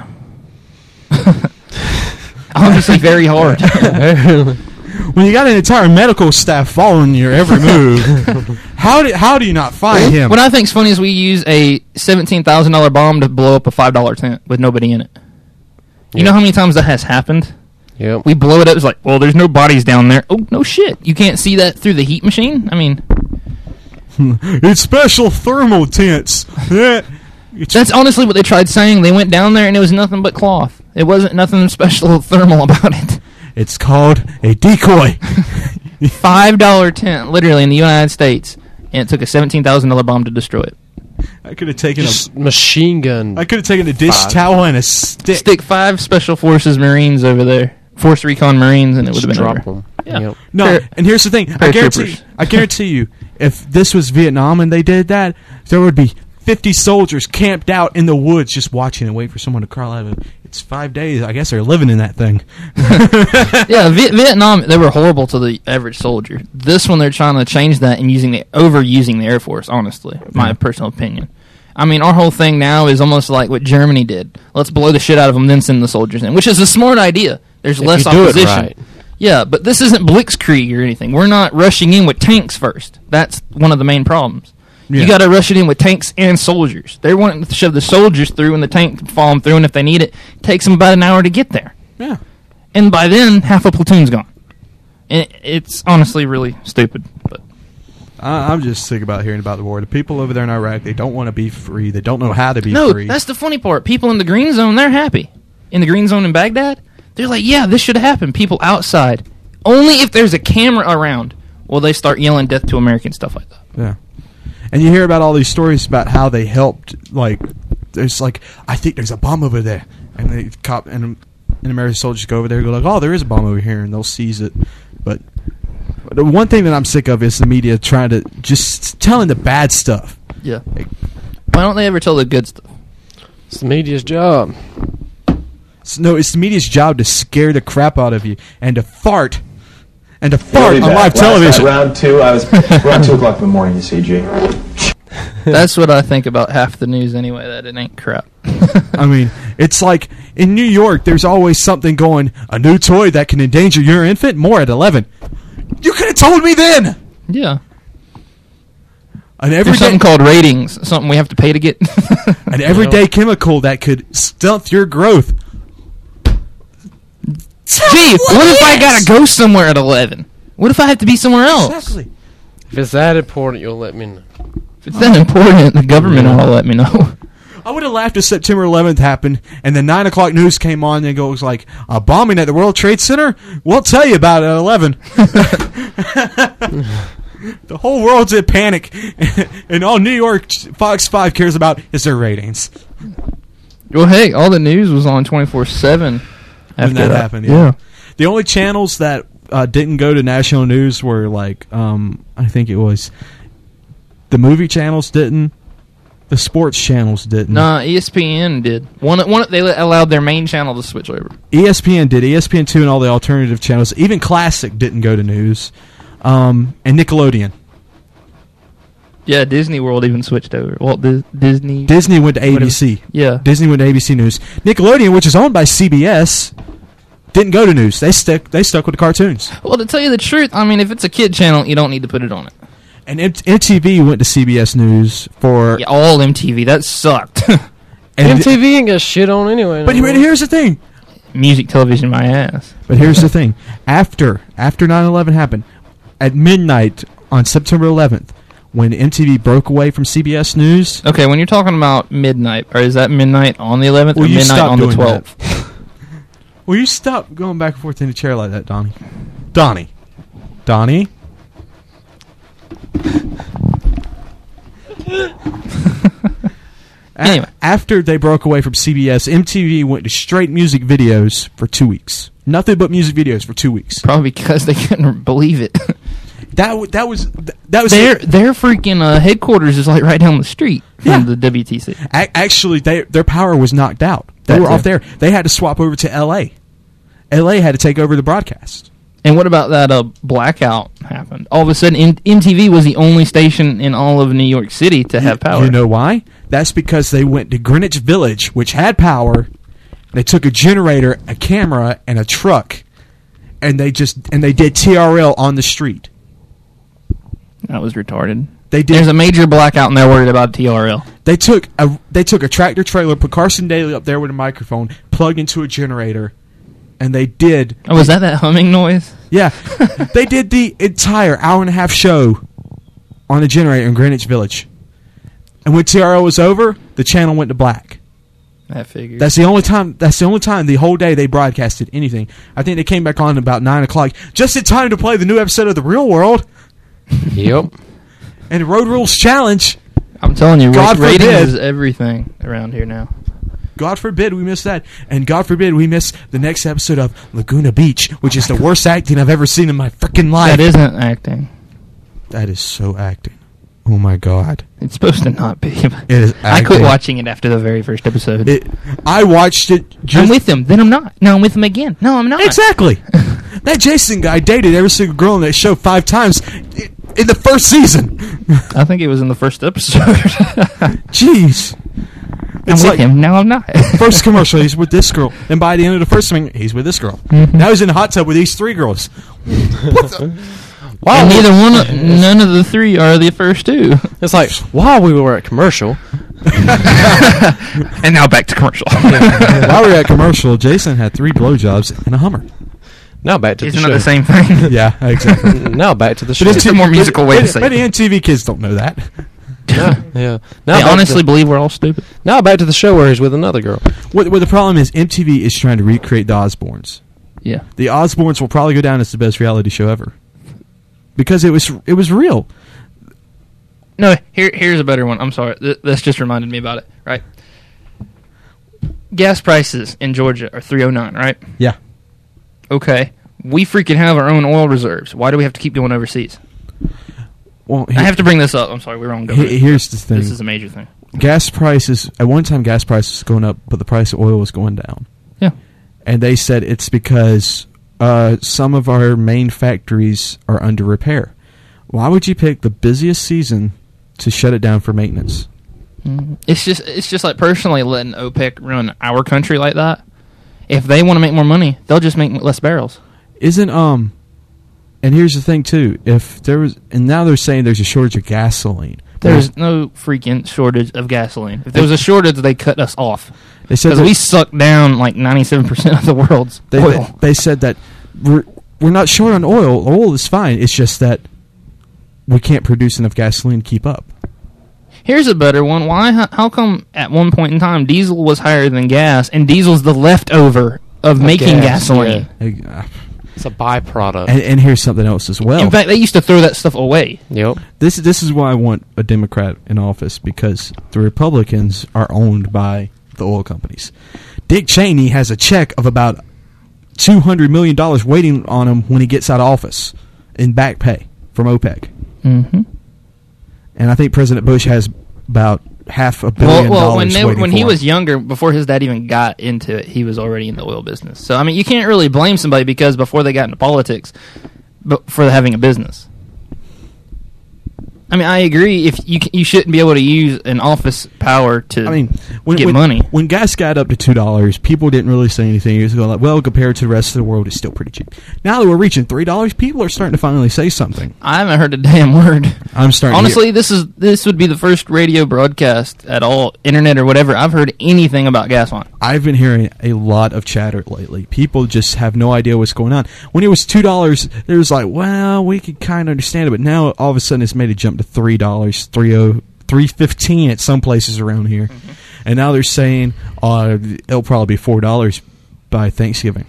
Honestly, very hard. When you got an entire medical staff following your every move, how do you not find him? What I think's funny is we use a $17,000 bomb to blow up a $5 tent with nobody in it. You know how many times that has happened? Yep. We blow it up. It's like, well, there's no bodies down there. Oh, no shit. You can't see that through the heat machine? I mean... It's special thermal tents. That's honestly what they tried saying. They went down there and it was nothing but cloth. It wasn't nothing special thermal about it. It's called a decoy. $5 tent, literally, in the United States. And it took a $17,000 bomb to destroy it. I could have taken a machine gun. I could have taken a dish towel and a stick. Stick 5 Special Forces Marines over there. Force Recon Marines, and it would have been drop over. them. Yeah. Yep. No, and here's the thing. I guarantee you, if this was Vietnam and they did that, there would be 50 soldiers camped out in the woods just watching and waiting for someone to crawl out of it. It's 5 days. I guess they're living in that thing. Yeah, Vietnam, they were horrible to the average soldier. This one, they're trying to change that and overusing the Air Force, honestly, my personal opinion. I mean, our whole thing now is almost like what Germany did. Let's blow the shit out of them, then send the soldiers in, which is a smart idea. There's less opposition. Do it right. Yeah, but this isn't Blitzkrieg or anything. We're not rushing in with tanks first. That's one of the main problems. Yeah. You got to rush it in with tanks and soldiers. They're wanting to shove the soldiers through and the tank to follow them through, and if they need it, it takes them about an hour to get there. Yeah. And by then, half a platoon's gone. And it's honestly really stupid. But I'm just sick about hearing about the war. The people over there in Iraq, they don't want to be free. They don't know how to be free. No, that's the funny part. People in the green zone, they're happy. In the green zone in Baghdad, they're like, yeah, this should have happened. People outside. Only if there's a camera around will they start yelling death to Americans, stuff like that. Yeah. And you hear about all these stories about how they helped, like, there's like, I think there's a bomb over there. And the cop and American soldiers go over there and go like, oh, there is a bomb over here, and they'll seize it. But the one thing that I'm sick of is the media trying to just telling the bad stuff. Yeah. Like, why don't they ever tell the good stuff? It's the media's job. No, it's the media's job to scare the crap out of you and to fart. And to fart on live television. Round 2, I was around 2 o'clock in the morning, you see, G. That's what I think about half the news anyway, that it ain't crap. I mean, it's like in New York, there's always something going, a new toy that can endanger your infant, more at 11. You could have told me then! Yeah. An There's everyday, something called ratings, something we have to pay to get. an everyday chemical that could stunt your growth. Gee, what if I gotta go somewhere at 11? What if I have to be somewhere else? Exactly. If it's that important, you'll let me know. If it's that important, the government will let me know. I would have laughed if September 11th happened and the 9 o'clock news came on and it goes like, a bombing at the World Trade Center? We'll tell you about it at 11. The whole world's in panic, and all New York Fox 5 cares about is their ratings. Well, hey, all the news was on 24/7 When that happened, yeah. The only channels that didn't go to national news were like, I think it was the movie channels didn't, the sports channels didn't. Nah, ESPN did. One they allowed their main channel to switch over. ESPN did. ESPN2 and all the alternative channels. Even Classic didn't go to news. And Nickelodeon. Yeah, Disney World even switched over. Walt Disney. Disney went to ABC. Yeah. Disney went to ABC News. Nickelodeon, which is owned by CBS, didn't go to news. They stuck with the cartoons. Well, to tell you the truth, I mean, if it's a kid channel, you don't need to put it on it. And MTV went to CBS News for... Yeah, all MTV. That sucked. and MTV ain't got shit on anyway. But here's the thing. Music television, my ass. But here's the thing. After 9/11 happened, at midnight on September 11th, when MTV broke away from CBS News... Okay, when you're talking about midnight, or is that midnight on the 11th or midnight on the 12th? Will you stop going back and forth in the chair like that, Donnie? Donnie? Anyway. After they broke away from CBS, MTV went to straight music videos for 2 weeks. Nothing but music videos for 2 weeks. Probably because they couldn't believe it. That was Their freaking headquarters is like right down the street from Yeah. the WTC. Actually, their power was knocked out. They were off there. They had to swap over to LA. LA had to take over the broadcast. And what about that blackout happened? All of a sudden, MTV was the only station in all of New York City to have power. You know why? That's because they went to Greenwich Village, which had power. They took a generator, a camera, and a truck, and they did TRL on the street. That was retarded. They did. There's a major blackout, and they're worried about TRL. They took a tractor trailer, put Carson Daly up there with a microphone, plugged into a generator, and they did. Oh, was that humming noise? Yeah, they did the entire hour-and-a-half show on a generator in Greenwich Village. And when TRL was over, the channel went to black. That figures. That's the only time the whole day they broadcasted anything. I think they came back on about 9 o'clock, just in time to play the new episode of The Real World. Yep. And Road Rules Challenge. I'm telling you, God ratings forbid. is everything around here now. God forbid we miss that. And God forbid we miss the next episode of Laguna Beach, which is the worst acting I've ever seen in my freaking life. That isn't acting. That is so acting. Oh my God. It's supposed to not be. It is acting. I quit watching it after the very first episode. I watched it just... I'm with him, then I'm not. No, I'm with him again. No, I'm not. Exactly. That Jason guy dated every single girl in that show 5 times in the first season. I think it was in the first episode. Jeez. I'm with him. No, I'm not. First commercial, he's with this girl. And by the end of the first thing, he's with this girl. Mm-hmm. Now he's in the hot tub with these 3 girls. What the... Wow. And none of the 3 are the first 2. It's like, while we were at commercial. And now back to commercial. While we were at commercial, Jason had 3 blowjobs and a Hummer. Now back to the Isn't show. that the same thing? Yeah, exactly. Now back to the show. But it's a more musical way to say But the it. MTV kids don't know that. Yeah. They Now back honestly to believe we're all stupid. now back to the show where he's with another girl. What the problem is, MTV is trying to recreate the Osbournes. Yeah. The Osbournes will probably go down as the best reality show ever. Because it was real. No, here's a better one. I'm sorry. This just reminded me about it, right? Gas prices in Georgia are $3.09, right? Yeah. Okay. We freaking have our own oil reserves. Why do we have to keep going overseas? Well, I have to bring this up. I'm sorry, we were on government. here's the thing. This is a major thing. Gas prices, at one time gas prices was going up, but the price of oil was going down. Yeah. And they said it's because some of our main factories are under repair. Why would you pick the busiest season to shut it down for maintenance? It's just like personally letting OPEC run our country like that. If they want to make more money, they'll just make less barrels. Isn't and here's the thing too, if there was, and now they're saying there's a shortage of gasoline, There's no freaking shortage of gasoline. If there was a shortage, they cut us off. They said Because we suck down like 97% of the world's oil. They said that we're not short on oil. Oil is fine. It's just that we can't produce enough gasoline to keep up. Here's a better one. How come at one point in time diesel was higher than gas, and diesel's the leftover of making gasoline? It's a byproduct. And here's something else as well. In fact, they used to throw that stuff away. Yep. This is why I want a Democrat in office, because the Republicans are owned by the oil companies. Dick Cheney has a check of about $200 million waiting on him when he gets out of office in back pay from OPEC. Mm-hmm. And I think President Bush has about $500 million when he was younger, before his dad even got into it, he was already in the oil business. So, I mean, you can't really blame somebody because before they got into politics, but for having a business. I mean, I agree. If you shouldn't be able to use an office power to get money. When gas got up to $2, people didn't really say anything. It was going like, well, compared to the rest of the world, it's still pretty cheap. Now that we're reaching $3, people are starting to finally say something. I haven't heard a damn word. I'm starting. Honestly, this would be the first radio broadcast at all, internet or whatever, I've heard anything about gas on. I've been hearing a lot of chatter lately. People just have no idea what's going on. When it was $2, there was like, well, we could kind of understand it, but now all of a sudden it's made a jump to $3, $3.15 at some places around here, and now they're saying it'll probably be $4 by Thanksgiving.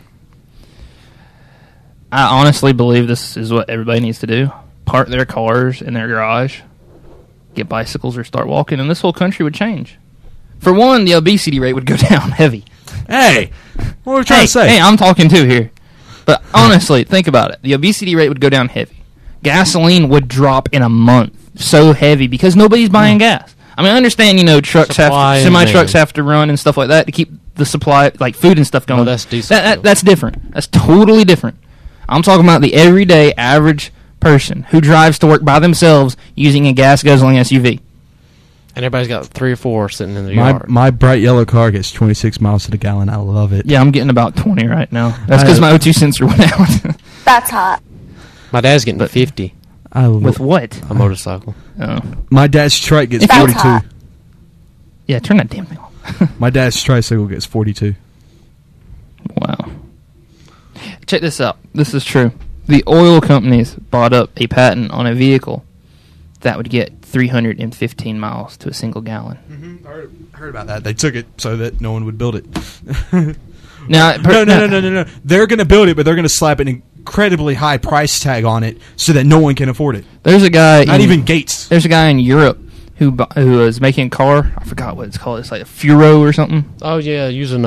I honestly believe this is what everybody needs to do: park their cars in their garage, get bicycles, or start walking, and this whole country would change. For one, the obesity rate would go down heavy. Hey, what are we trying to say? Hey, I'm talking too here. But honestly, think about it. The obesity rate would go down heavy. Gasoline would drop in a month. So heavy because nobody's buying gas. I mean, I understand, semi-trucks have to run and stuff like that to keep the supply, like food and stuff going. Oh, that's decent. That's different. That's totally different. I'm talking about the everyday average person who drives to work by themselves using a gas guzzling SUV. And everybody's got 3 or 4 sitting in the yard. My bright yellow car gets 26 miles to the gallon. I love it. Yeah, I'm getting about 20 right now. That's because my O2 sensor went out. That's hot. My dad's getting 50. With what? A motorcycle. Oh. My dad's trike gets 42. hot. Yeah, turn that damn thing off. My dad's tricycle gets 42. Wow. Check this out. This is true. The oil companies bought up a patent on a vehicle that would get 315 miles to a single gallon. Mm-hmm. I heard about that. They took it so that no one would build it. No. They're going to build it, but they're going to slap an incredibly high price tag on it so that no one can afford it. There's a guy. Not even Gates. There's a guy in Europe who was making a car. I forgot what it's called. It's like a Furo or something. Oh yeah, using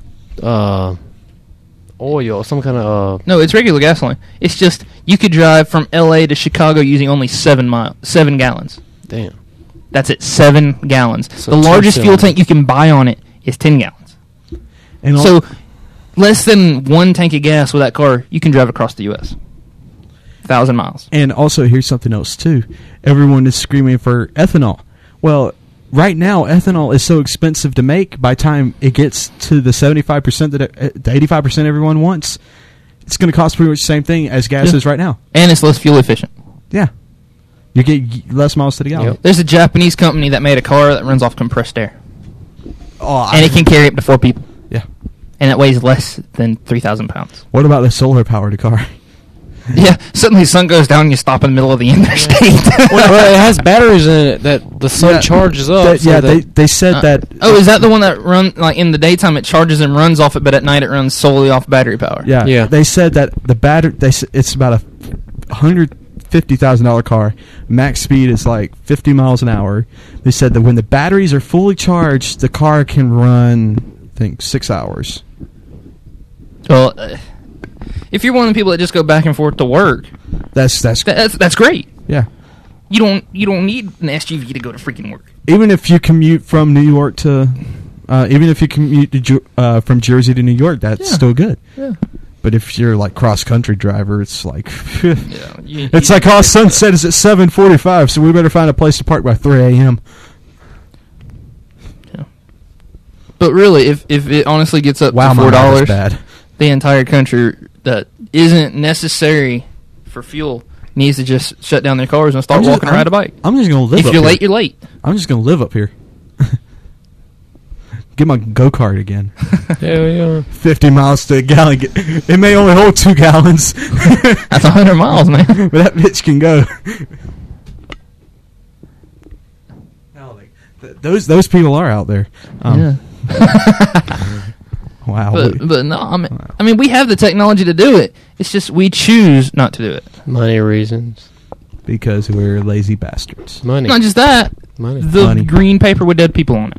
oil, some kind of. No, it's regular gasoline. It's just you could drive from L.A. to Chicago using only 7 gallons. Damn. That's it, 7 gallons. So the largest fuel tank you can buy on it is 10 gallons. And so less than 1 tank of gas with that car, you can drive across the U.S. 1,000 miles. And also, here's something else, too. Everyone is screaming for ethanol. Well, right now, ethanol is so expensive to make. By the time it gets to the 75% the 85% everyone wants, it's going to cost pretty much the same thing as gas is right now. And it's less fuel efficient. Yeah. You get less miles to the gallon. Yep. There's a Japanese company that made a car that runs off compressed air. Oh, And it can carry up to 4 people. Yeah. And it weighs less than 3,000 pounds. What about the solar-powered car? Yeah, suddenly the sun goes down and you stop in the middle of the interstate. Well, it has batteries in it that the sun charges up. They said that. Oh, is that the one that like in the daytime it charges and runs off it, but at night it runs solely off battery power? Yeah. They said that the battery. It's about a $150,000 car. Max speed is like 50 miles an hour. They said that when the batteries are fully charged, the car can run, I think, 6 hours. Well, if you're one of the people that just go back and forth to work, That's great. Yeah. You don't need an SUV to go to freaking work. Even if you commute from New York to, from Jersey to New York, that's still good. Yeah. But if you're like cross country driver, it's like, Yeah, it's like, oh, sunset is at 7:45, so we better find a place to park by 3 a.m. Yeah. But really, if it honestly gets up to my life is $4, bad. the entire country that isn't necessary for fuel needs to just shut down their cars and start I'm just- walking or ride a bike. I'm just gonna live. If up you're here. late, you're late. I'm just gonna live up here. Get my go-kart again. Yeah. 50 miles to a gallon. It may only hold 2 gallons, That's 100 miles, man. but that bitch can go. Those people are out there. Yeah. Wow. But no, I mean, we have the technology to do it. It's just we choose not to do it. Money reasons. Because we're lazy bastards. Money. Not just that, Money. the Money. green paper with dead people on it.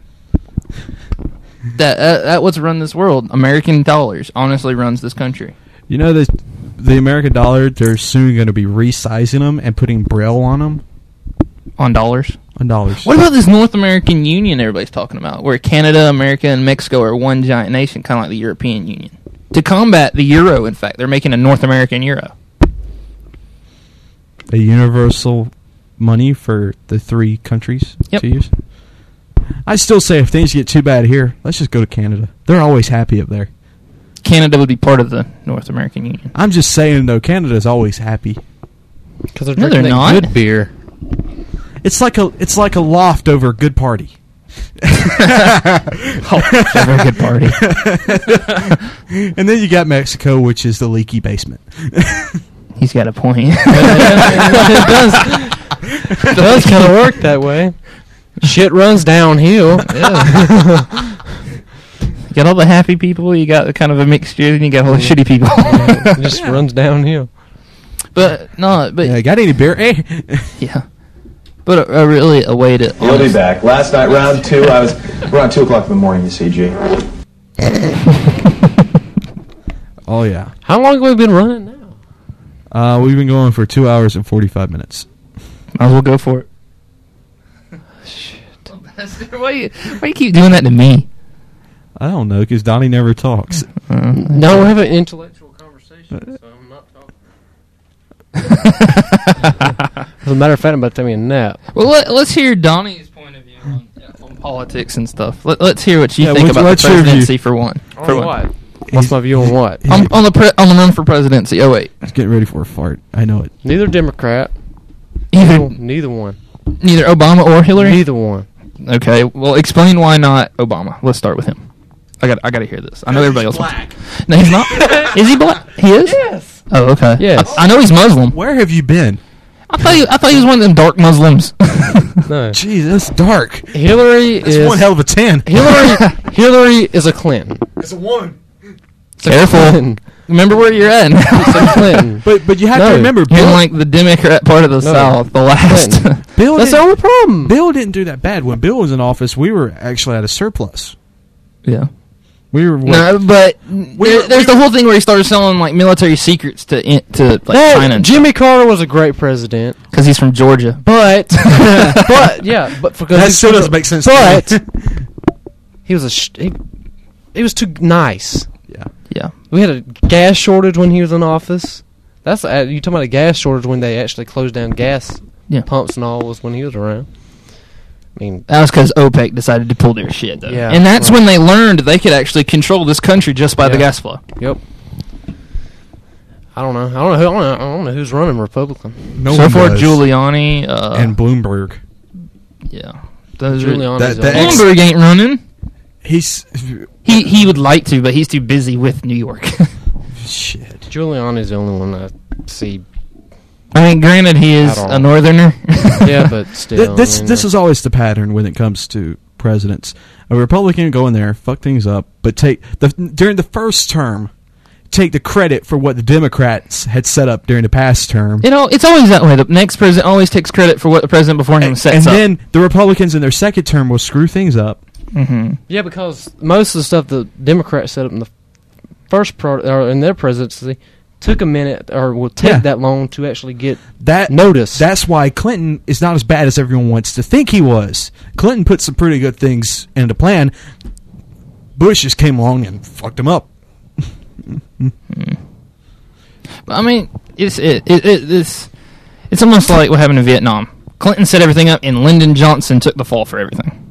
That what's run this world. American dollars honestly runs this country. You know the American dollar, they're soon going to be resizing them and putting Braille on them. On dollars. On dollars. What about this North American Union everybody's talking about, where Canada, America, and Mexico are one giant nation, kind of like the European Union? To combat the euro, in fact, they're making a North American euro. A universal money for the 3 countries Yep. to use? I still say if things get too bad here, let's just go to Canada. They're always happy up there. Canada would be part of the North American Union. I'm just saying, though, Canada's always happy. Because they're No, drinking they're that not. good beer. It's like a loft over a good party. It's a very good party. And then you got Mexico, which is the leaky basement. He's got a point. It does kind of work that way. Shit runs downhill. You got all the happy people, you got kind of a mixture, and you got all the shitty people. It just runs downhill. But no, but Yeah, got any beer? Eh? yeah. But really a way to. He'll be back. Last night, round 2, around 2 o'clock in the morning, you see, G. Oh, yeah. How long have we been running now? We've been going for 2 hours and 45 minutes. Might as well go for it. Shit. Why you keep doing that to me? I don't know, because Donnie never talks. No, we're having an intellectual conversation, so I'm not talking. As a matter of fact, I'm about to take me a nap. Well, let's hear Donnie's point of view on politics and stuff. Let's hear what you Yeah, think about the what's your view? presidency for one. For one. What? What's my view on what? On the run for presidency. Oh wait, He's getting ready for a fart. I know it. Neither Democrat. either Neither one. neither Obama or Hillary. Neither one. Okay, well, explain why not Obama. Let's start with him. I got to hear this. I know everybody else wants. No, he's not. Is he black? He is. Yes. Oh, okay. Yes. I know he's Muslim. Where have you been? I thought he was one of them dark Muslims. No. Jeez, that's dark. Hillary That's is one hell of a 10. Hillary is a Clinton. It's a 1. It's a Careful. Clinton. Remember where you're at. It's a Clinton. But you have No. to remember, You're in Bill, like the Democrat part of the South, the last. Clinton. Bill, That's the didn't, only problem. Bill didn't do that bad. When Bill was in office, we were actually at a surplus. Yeah. We were No, but were- there's the whole thing where he started selling like military secrets to China Jimmy Carter was a great president, because he's from Georgia. but because that he's still from- doesn't make sense. But to me. he was he was too nice. Yeah. We had a gas shortage when he was in office. That's you talking about a gas shortage when they actually closed down gas Yeah. pumps and all was when he was around. I mean, That was because OPEC decided to pull their shit, though. Yeah, And that's right. when they learned they could actually control this country just by the Yeah. gas flow. yep. I don't know who's running Republican. No so one far, does. Giuliani and Bloomberg. yeah. Those are- Giuliani's that on- ex- Bloomberg ain't running. He's He would like to, but he's too busy with New York. shit. Giuliani's the only one I see. I mean, granted, he is At all. a northerner. Yeah, but still. This is always the pattern when it comes to presidents. A Republican would go in there, fuck things up, but during the first term, take the credit for what the Democrats had set up during the past term. You know, it's always that way. The next president always takes credit for what the president before him sets and up. then the Republicans in their second term will screw things up. Mm-hmm. Yeah, because most of the stuff the Democrats set up in the first or in their presidency took a minute or will take Yeah. that long to actually get That notice. That's why Clinton is not as bad as everyone wants to think he was. Clinton put some pretty good things into plan. Bush just came along and fucked him up. I mean, it's almost like what happened in Vietnam. Clinton set everything up, and Lyndon Johnson took the fall for everything.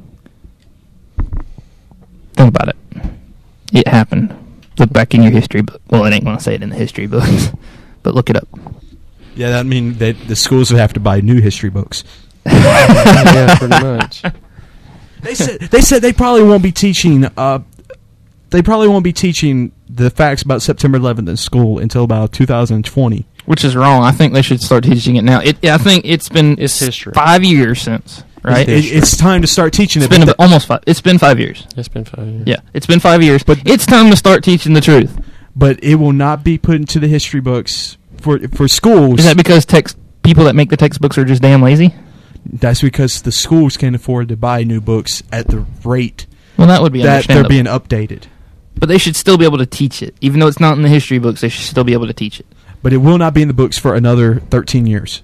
Think about it. It happened. Look back in your history book. Well, it ain't going to say it in the history books, but look it up. Yeah, that means that the schools would have to buy new history books. Yeah, pretty much. They said they probably won't be teaching. They probably won't be teaching the facts about September 11th in school until about 2020. Which is wrong. I think they should start teaching it now. I think it's history. 5 years since, right? It's time to start teaching It's it. been almost 5. It's been 5 years. It's been 5 years. Yeah, it's been 5 years. But it's time to start teaching the truth. But it will not be put into the history books for schools. Is that because people that make the textbooks are just damn lazy? That's because the schools can't afford to buy new books at the rate Well, that would be that they're understandable. being updated. But they should still be able to teach it. Even though it's not in the history books, they should still be able to teach it. But it will not be in the books for another 13 years.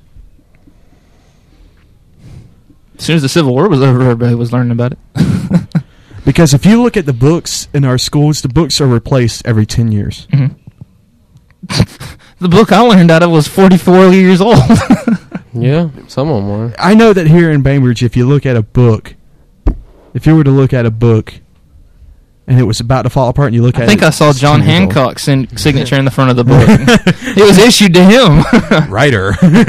As soon as the Civil War was over, everybody was learning about it. Because if you look at the books in our schools, the books are replaced every 10 years. Mm-hmm. The book I learned out of was 44 years old. Yeah, some of them were. I know that here in Bainbridge, if you look at a book, if you were to look at a book and it was about to fall apart and you look at it... I think I saw it's John 10 years old. Hancock's signature in the front of the book. It was issued to him. Writer.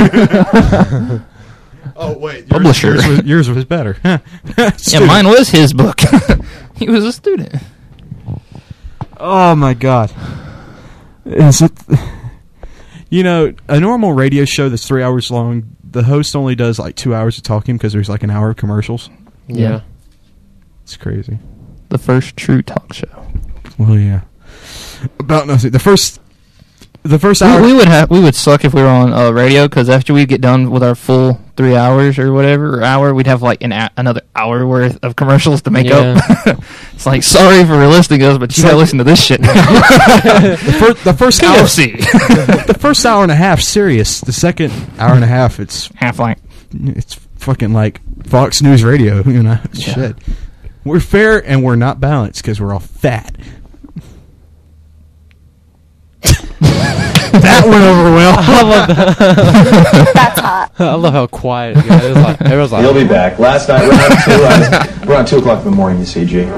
Oh, wait. Publisher. Yours was better. Yeah, mine was his book. He was a student. Oh, my God. Is it... You know, a normal radio show that's 3 hours long, the host only does like 2 hours of talking because there's like an hour of commercials. Yeah. It's crazy. The first true talk show. Well, yeah. About nothing. The first hour... We would suck if we were on radio, because after we get done with our full 3 hours or whatever, or hour, we'd have like another hour worth of commercials to make up. It's like, sorry for listening to us, but you gotta listen to this shit now. the first hour... KFC. The first hour and a half, serious. The second hour and a half, it's fucking like Fox News Radio, you know? Yeah. Shit. We're fair and we're not balanced because we're all fat. That went over well. I love that. That's hot. I love how quiet it got. It was like, everyone's like, He'll be back. Last night, around 2 o'clock in the morning, you see, G.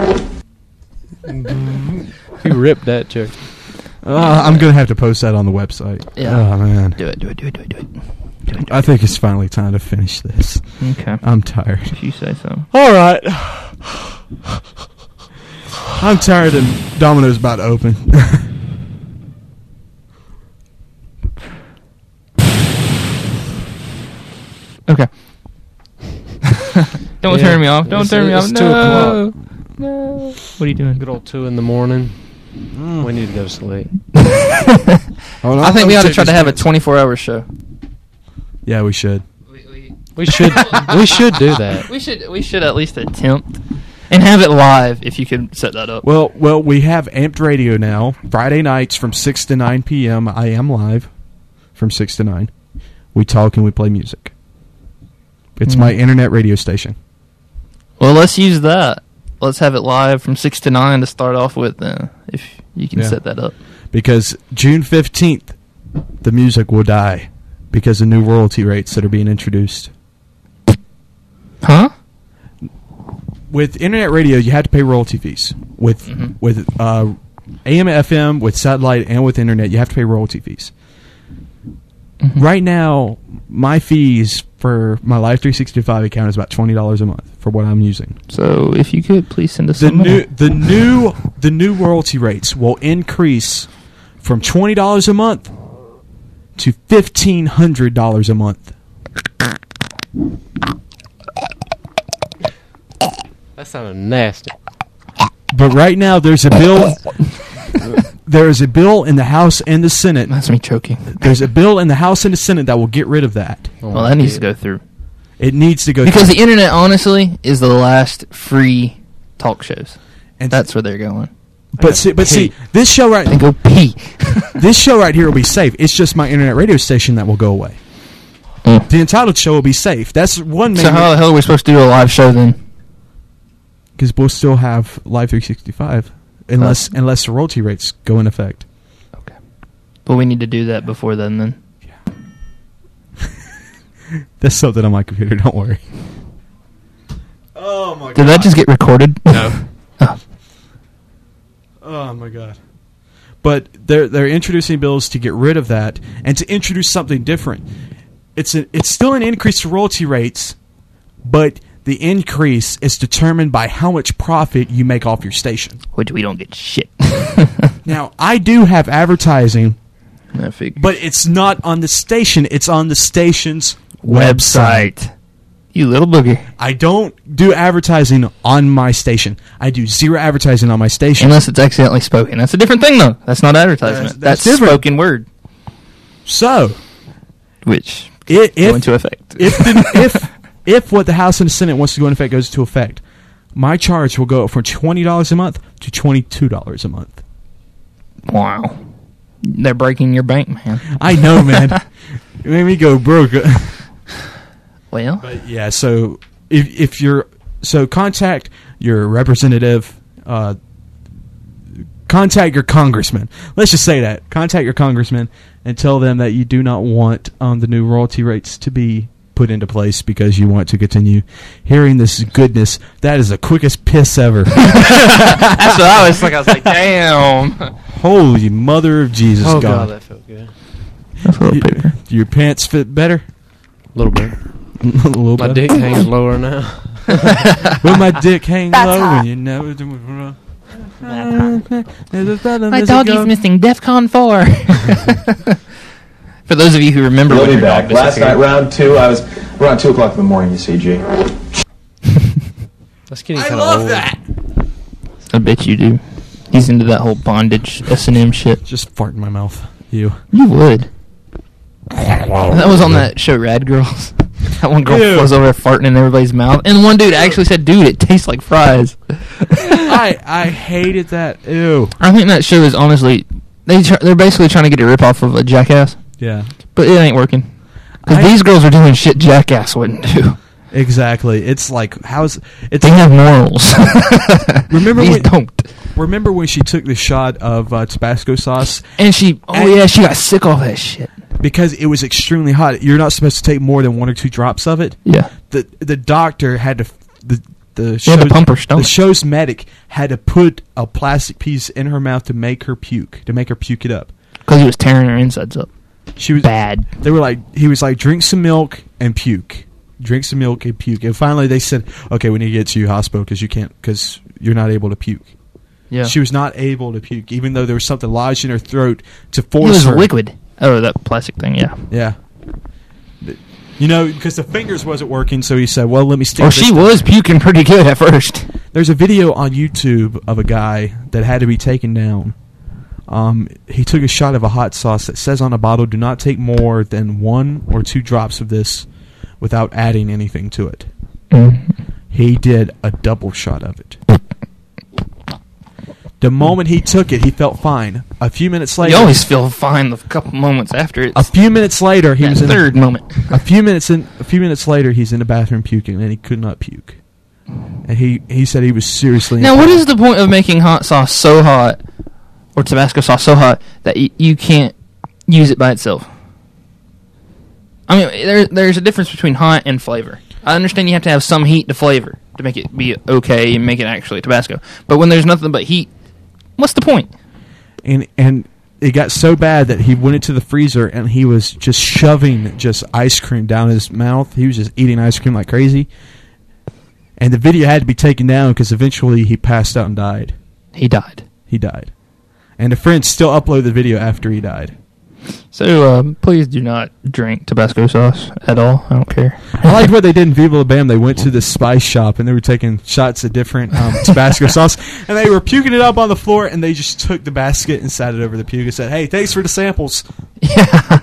you ripped that joke. I'm going to have to post that on the website. Yeah. Oh, man. Do it. I think it's finally time to finish this. Okay. I'm tired. If you say so. All right. I'm tired and Domino's about to open. Okay. Don't turn me off. Don't turn me off. It's No. 2 o'clock. No. What are you doing? Good old 2 in the morning. We need to go to sleep. I think we ought to try to have a 24-hour show. Yeah, we should. We should do that. We should at least attempt and have it live if you can set that up. Well, we have Amped Radio now. Friday nights from 6 to 9 p.m. I am live from 6 to 9. We talk and we play music. It's my internet radio station. Well, let's use that. Let's have it live from 6 to 9 to start off with, if you can set that up. Because June 15th, the music will die because of new royalty rates that are being introduced. Huh? With internet radio, you have to pay royalty fees. With AM, FM, with satellite, and with internet, you have to pay royalty fees. Mm-hmm. Right now, my fees for my Live 365 account is about $20 a month for what I'm using. So, if you could, please send us the some money. The new royalty rates will increase from $20 a month to $1,500 a month. That sounded nasty. But right now, there's a bill. There is a bill in the House and the Senate. That's me choking. There's a bill in the House and the Senate that will get rid of that. Well, that needs to go through. It needs to go because through. the internet, honestly, is the last free talk shows. And that's where they're going. But see, this show right and go pee. This show right here will be safe. It's just my internet radio station that will go away. The Entitled Show will be safe. That's one. So how the hell are we supposed to do a live show then? Because we'll still have Live 365, unless the royalty rates go in effect. Okay. But we need to do that before then. Yeah. That's something on my computer. Don't worry. Oh my god! Did that just get recorded? No. Oh my god! But they're introducing bills to get rid of that and to introduce something different. It's still an increase to royalty rates, but the increase is determined by how much profit you make off your station. Which we don't get shit. Now, I do have advertising, I figured. but it's not on the station. It's on the station's website. You little booger. I don't do advertising on my station. I do zero advertising on my station. Unless it's accidentally spoken. That's a different thing, though. That's not advertisement. That's That's different. spoken word. So, Which if go into effect. if what the House and the Senate wants to go into effect goes into effect, my charge will go up from $20 a month to $22 a month. Wow. They're breaking your bank, man. I know, man. It made me go broke. Well, But yeah, so if you're contact your representative, contact your congressman. Let's just say that. Contact your congressman and tell them that you do not want the new royalty rates to be put into place because you want to continue hearing this goodness. That is the quickest piss ever. that's what I was like. I was like, damn. Holy mother of Jesus, Oh, God. God, that felt good. That's a little bigger. Do your pants fit better? A little bit. A little My better? dick hangs lower now. Will my dick hang That's low hot. when you never do it wrong? My doggy's missing DEFCON 4. For those of you who remember We'll when be your dog back. Last night, disappeared. round two, I was around 2 o'clock in the morning, you see, G. That's getting I kind of love old. that. I bet you do. He's into that whole bondage S&M shit. Just fart in my mouth. You. You would. That was on that show Rad Girls. That one girl Ew. was over there farting in everybody's mouth. And one dude actually said, dude, it tastes like fries. I hated that. Ew. I think that show is honestly... They're basically trying to get a rip-off of a Jackass. Yeah. But it ain't working. Because these girls are doing shit Jackass wouldn't do. Exactly. It's like it's They have morals. Remember these when- don't. remember when she took the shot of Tabasco sauce And she got sick off that shit. because it was extremely hot. You're not supposed to take more than 1 or 2 drops of it. Yeah. The doctor had to the She had to pump her stomach. The show's medic had to put a plastic piece in her mouth to make her puke it up. Because he was tearing her insides up. She was Bad. He was like, drink some milk and puke. Drink some milk and puke. And finally they said, okay, we need to get to your hospital because you're not able to puke. Yeah. She was not able to puke, even though there was something lodged in her throat to It force was her. liquid. Oh, that plastic thing, yeah. Yeah. Because the fingers wasn't working, so he said, well, let me stick Or this she was puking pretty good at first. There's a video on YouTube of a guy that had to be taken down. He took a shot of a hot sauce that says on a bottle, do not take more than 1 or 2 drops of this without adding anything to it. He did a double shot of it. The moment he took it, he felt fine. A few minutes later, You always feel fine a couple moments after it. a few minutes later, he was in third moment. A few minutes later, he's in the bathroom puking, and he could not puke. And he said he was seriously. Now, what is the point of making hot sauce so hot, or Tabasco sauce so hot, that you can't use it by itself? I mean, there's a difference between hot and flavor. I understand you have to have some heat to flavor to make it be okay and make it actually Tabasco. But when there's nothing but heat, what's the point? And it got so bad that he went into the freezer and he was just shoving just ice cream down his mouth. He was just eating ice cream like crazy. And the video had to be taken down because eventually he passed out and died. He died. He died. And the friends still upload the video after he died. So, please do not drink Tabasco sauce at all. I don't care. I liked what they did in Viva La Bam. They went to the spice shop and they were taking shots of different Tabasco sauce, and they were puking it up on the floor, and they just took the basket and sat it over the puke and said, hey, thanks for the samples. Yeah.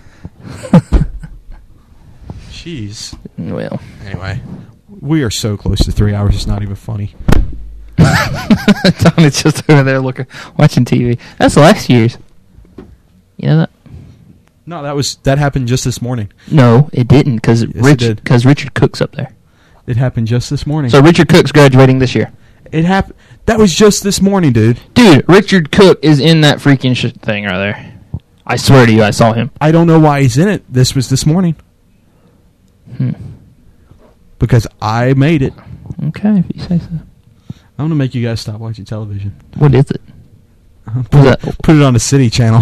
Jeez. Well. Anyway, we are so close to 3 hours, it's not even funny. Donnie's just over there watching TV. That's last year's. You know that? No, that happened just this morning. No, it didn't, because it did. Richard Cook's up there. It happened just this morning. So Richard Cook's graduating this year. It happened. That was just this morning, dude. Dude, Richard Cook is in that freaking thing right there. I swear to you, I saw him. I don't know why he's in it. This was this morning. Because I made it. Okay, if you say so. I'm going to make you guys stop watching television. What is it? Put it on the city channel.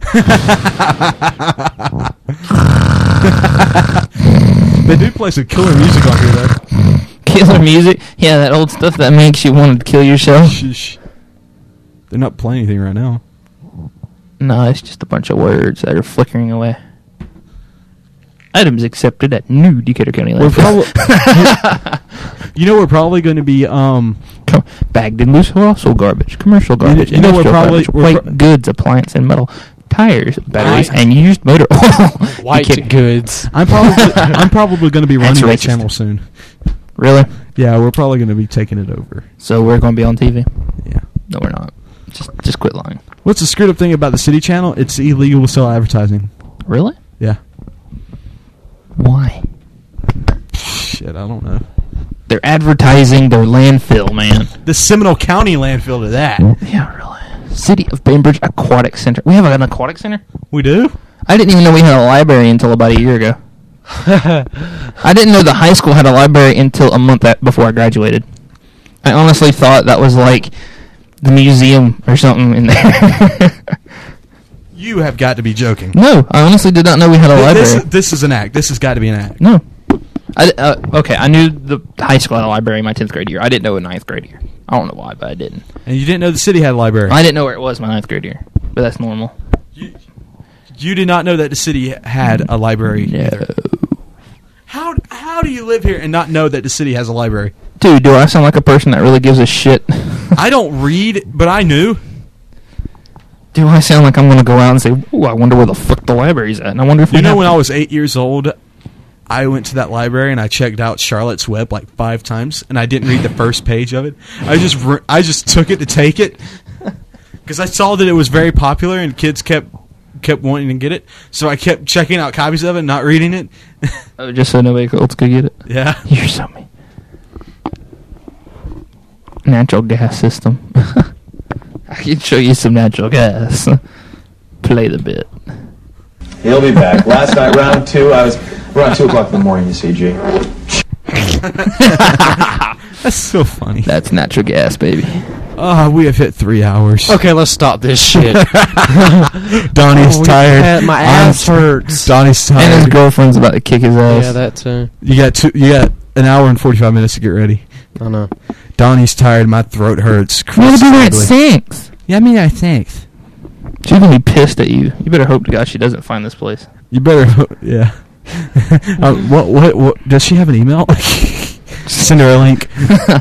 They do play some killer music on here, though. Killer music? Yeah, that old stuff that makes you want to kill yourself. Shh. They're not playing anything right now. No, it's just a bunch of words that are flickering away. Items accepted at new Decatur County We're landfill. we're probably going to be Bagged and loose household garbage, commercial garbage, You know, we're industrial probably- garbage, we're white goods, appliance and metal, tires, batteries, and used motor oil. You White kidding? goods. I'm probably going to be That's running that racist. channel soon. Really? Yeah, we're probably going to be taking it over. So we're going to be on TV? Yeah. No, we're not. Just quit lying. What's the screwed up thing about the city channel? It's illegal to sell advertising. Really? Yeah. Why? Shit, I don't know. They're advertising their landfill, man. The Seminole County landfill to that. Yeah, really. City of Bainbridge Aquatic Center. We have an aquatic center? We do? I didn't even know we had a library until about a year ago. I didn't know the high school had a library until a month before I graduated. I honestly thought that was like the museum or something in there. You have got to be joking. No, I honestly did not know we had a library. This is an act. This has got to be an act. No. Okay, I knew the high school had a library in my 10th grade year. I didn't know it 9th grade year. I don't know why, but I didn't. And you didn't know the city had a library. I didn't know where it was my 9th grade year, but that's normal. You did not know that the city had a library No. either. How do you live here and not know that the city has a library? Dude, do I sound like a person that really gives a shit? I don't read, but I knew. Do I sound like I'm going to go out and say, ooh, I wonder where the fuck the library's at, and I wonder if You we know, have when to- I was 8 years old, I went to that library and I checked out Charlotte's Web like 5 times, and I didn't read the first page of it. I just took it to take it because I saw that it was very popular and kids kept wanting to get it. So I kept checking out copies of it, not reading it. Oh, just so nobody else could get it. Yeah. You're so mean. Natural gas system. I can show you some natural gas. Play the bit. He'll be back. Last night, round 2, around 2 o'clock in the morning, you see, G. That's so funny. That's natural gas, baby. We have hit 3 hours. Okay, let's stop this shit. Donnie's tired. My ass hurts. Donnie's And his tired. girlfriend's about to kick his ass. Yeah, that too. You got an hour and 45 minutes to get ready. I know. Donnie's tired. My throat hurts. You want to be where it sinks. Yeah, I mean, I think. She's going to be pissed at you. You better hope to God she doesn't find this place. You better, yeah. What? Does she have an email? Send her a link.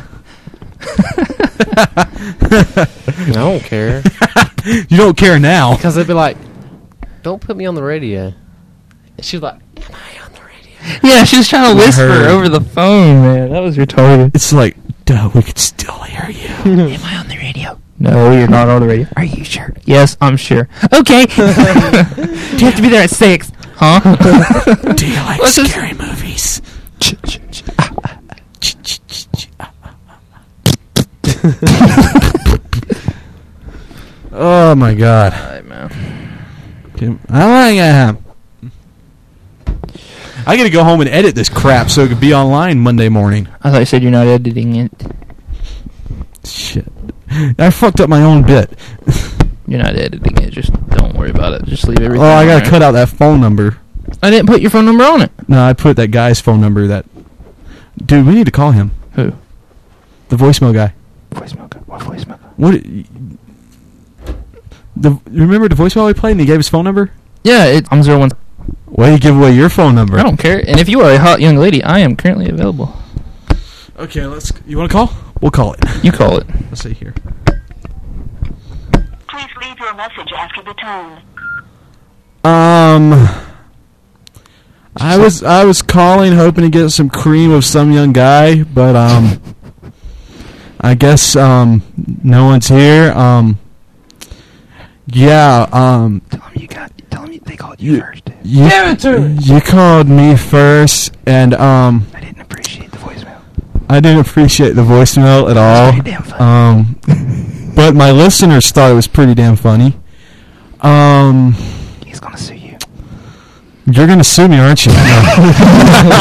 I don't care. You don't care now. Because they'd be like, don't put me on the radio. And she's like, am I on the radio? Yeah, she was trying to whisper heard. over the phone, man. That was retarded. It's like, duh, we could still hear you. Am I on the radio? No, you're not on the radio. Are you sure? Yes, I'm sure. Okay. Do you have to be there at 6? Huh? Do you like What's this? scary movies? Oh my god. Alright, man. I gotta go home and edit this crap so it could be online Monday morning. I thought you said you're not editing it. Shit. I fucked up my own bit. You're not editing it. Just don't worry about it. Just leave everything. Oh, I on gotta there. cut out that phone number. I didn't put your phone number on it. No, I put that guy's phone number that... Dude, we need to call him. Who? The voicemail guy. Voicemail guy. What voicemail guy? What... Remember the voicemail we played and he gave his phone number? Yeah, I'm 01. Why do you give away your phone number? I don't care. And if you are a hot young lady, I am currently available. Okay, let's... You want to call? We'll call it. You call it. Let's see here. Please leave your message after the tone. I was calling hoping to get some cream of some young guy, but I guess no one's here. Yeah, Tell him they called you first. You called me first, and I didn't appreciate the voicemail. I didn't appreciate the voicemail at all. Pretty damn funny. But my listeners thought it was pretty damn funny. He's gonna sue you. You're gonna sue me, aren't you?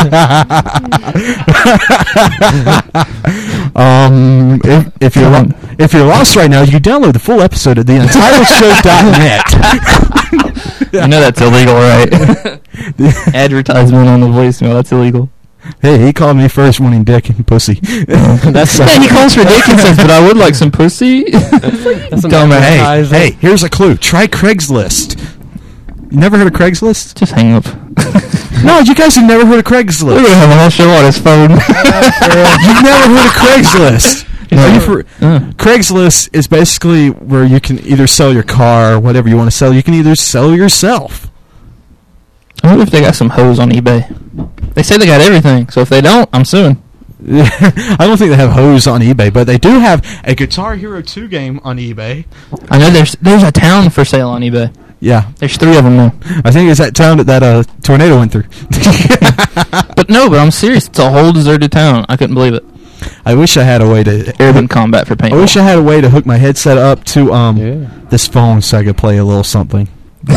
if If you're lost right now, you can download the full episode at theentitleshow.net. You know that's illegal, right? Advertisement on the voicemail, that's illegal. Hey, he called me first wanting dick and pussy. That's Yeah, he calls for dick and says, but I would like some pussy. That's an Hey, advertising. hey, here's a clue. Try Craigslist. You never heard of Craigslist? Just hang up. No, you guys have never heard of We're Craigslist. going to have a whole show on his phone. You've never heard of Craigslist. No. Craigslist is basically where you can either sell your car or whatever you want to sell. You can either sell yourself. I wonder if they got some hoes on eBay. They say they got everything, so if they don't, I'm suing. I don't think they have hoes on eBay, but they do have a Guitar Hero 2 game on eBay. I know there's a town for sale on eBay. Yeah, There's 3 of them now. I think it's that town that tornado went through. But I'm serious. It's a whole deserted town. I couldn't believe it. I wish I had a way to Urban combat for paintball. I wish I had a way to hook my headset up to Yeah. this phone so I could play a little something.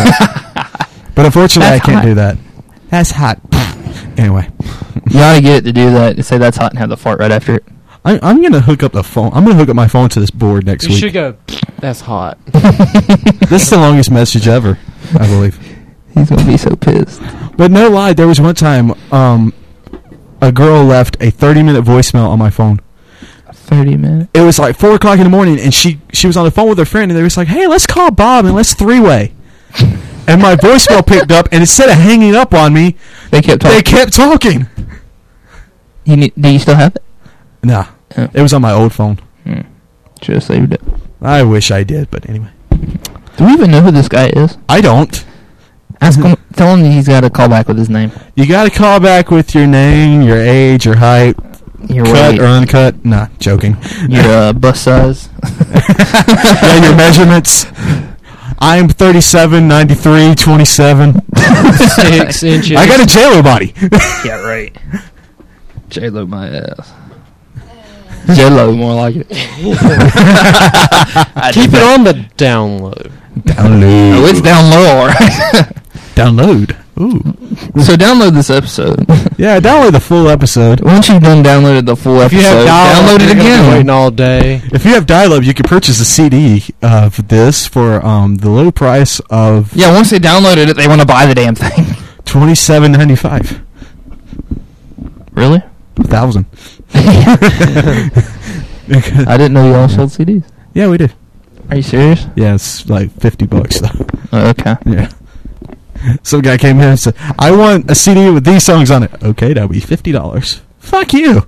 But unfortunately, That's I can't hot. do that. That's hot. Anyway, You ought to get it to do that. Say that's hot and have the fart right after it. I'm gonna hook up the phone. I'm gonna hook up my phone to this board next You week. should go, that's hot. This is the longest message ever, I believe. He's going to be so pissed. But no lie, there was one time a girl left a 30-minute voicemail on my phone. 30 minutes? It was like 4 o'clock in the morning, and she was on the phone with her friend, and they was like, "Hey, let's call Bob and let's three-way." And my voicemail picked up, and instead of hanging up on me, They kept talking. they kept talking. Do you still have it? Nah, Oh. it was on my old phone. Should have saved it. I wish I did, but anyway. Do we even know who this guy is? I don't. Ask him. Tell him he's got to call back with his name. You got to call back with your name, your age, your height, Your cut weight, or uncut. Nah, joking. your bus size. Yeah, your measurements. I'm 37, 93, 27. 6 inches. I got a J-Lo body. Yeah, right. J-Lo my ass. J-Lo more like it. Keep it on the download. Download. Oh, it's down low, all right. Download. Ooh. So download this episode. Yeah, download the full episode. Once you've done downloaded the full If you episode, have download it you're gonna be again. waiting all day. If you have dial-up, you can purchase a CD of this for the low price of Yeah, once they downloaded it, they want to buy the damn thing. $27.95. Really? 1,000. I didn't know you all sold CDs. Yeah, we did. Are you serious? Yeah, it's like $50 though. Oh, okay. Yeah. Some guy came in and said, "I want a CD with these songs on it." Okay, that'll be $50. Fuck you.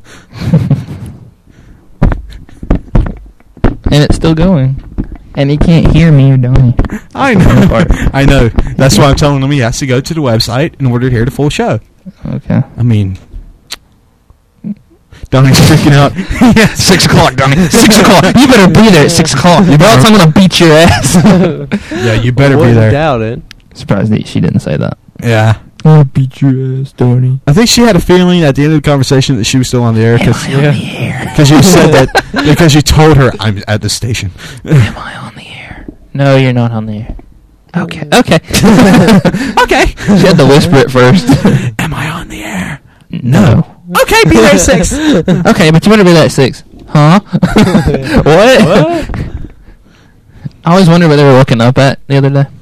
And it's still going. And he can't hear me or Donnie. I know. I know. That's why I'm telling him he has to go to the website in order to hear the full show. Okay. I mean, Donnie's freaking out. Yeah, 6 o'clock, Donnie. 6 o'clock. You better be there at 6 o'clock. Or else I'm going to beat your ass. Yeah, you better be Wouldn't there. doubt it. Surprised that she didn't say that. Yeah. I'll beat your ass, Donnie. I think she had a feeling at the end of the conversation that she was still on the air because you said that because you told her I'm at the station. Am I on the air? No, you're not on the air. Okay. Okay. Okay. She had to whisper it first. Am I on the air? No. Okay, be there at 6. Okay, but you better be there at 6. Huh? What? I always wondered what they were looking up at the other day.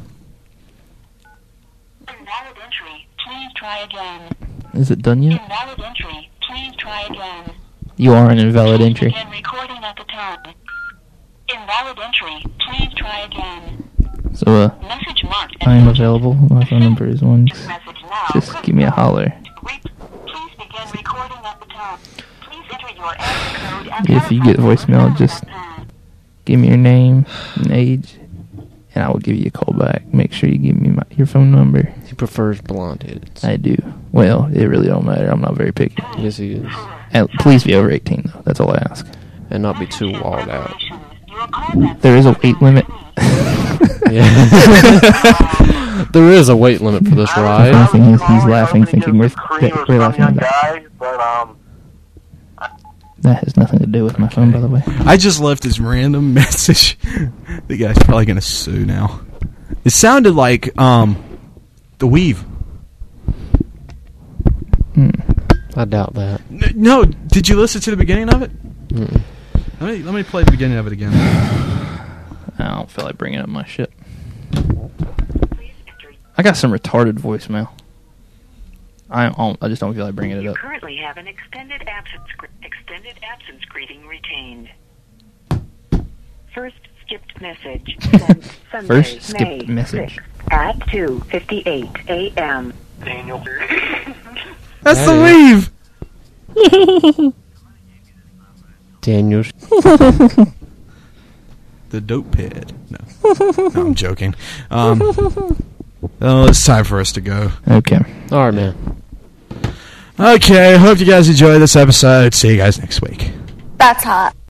Invalid entry. Please try again. Is it done yet? Invalid entry. Please try again. You are an invalid entry. Begin recording at the tone. Invalid entry. Please try again. So, Message marked. I am available. My phone number is 1. Message now. Just give me a holler. Please begin recording at the tone. Please enter your error code and If you get voicemail, just give me your name and age, and I will give you a call back. Make sure you give me your phone number. He prefers blonde heads. I do. Well, it really don't matter. I'm not very picky. Yes, he is. And please be over 18, though. That's all I ask. And not be too walled out. There is a weight limit. Yeah. There is a weight limit for this The ride. funny thing is, he's laughing, thinking we're laughing at that. That has nothing to do with my phone, by the way. I just left this random message. The guy's probably gonna sue now. It sounded like the Weave. I doubt that. No, did you listen to the beginning of it? Mm-mm. Let me play the beginning of it again. I don't feel like bringing up my shit. I got some retarded voicemail. I just don't feel like bringing it You up. currently have an extended absence greeting retained. First skipped message. Sent Sunday, First skipped May message. 6th at 2:58 a.m. Daniel. That's the weave. Daniel. The dope pit. No, I'm joking. It's time for us to go. Okay. All right, man. Okay, hope you guys enjoyed this episode. See you guys next week. That's hot.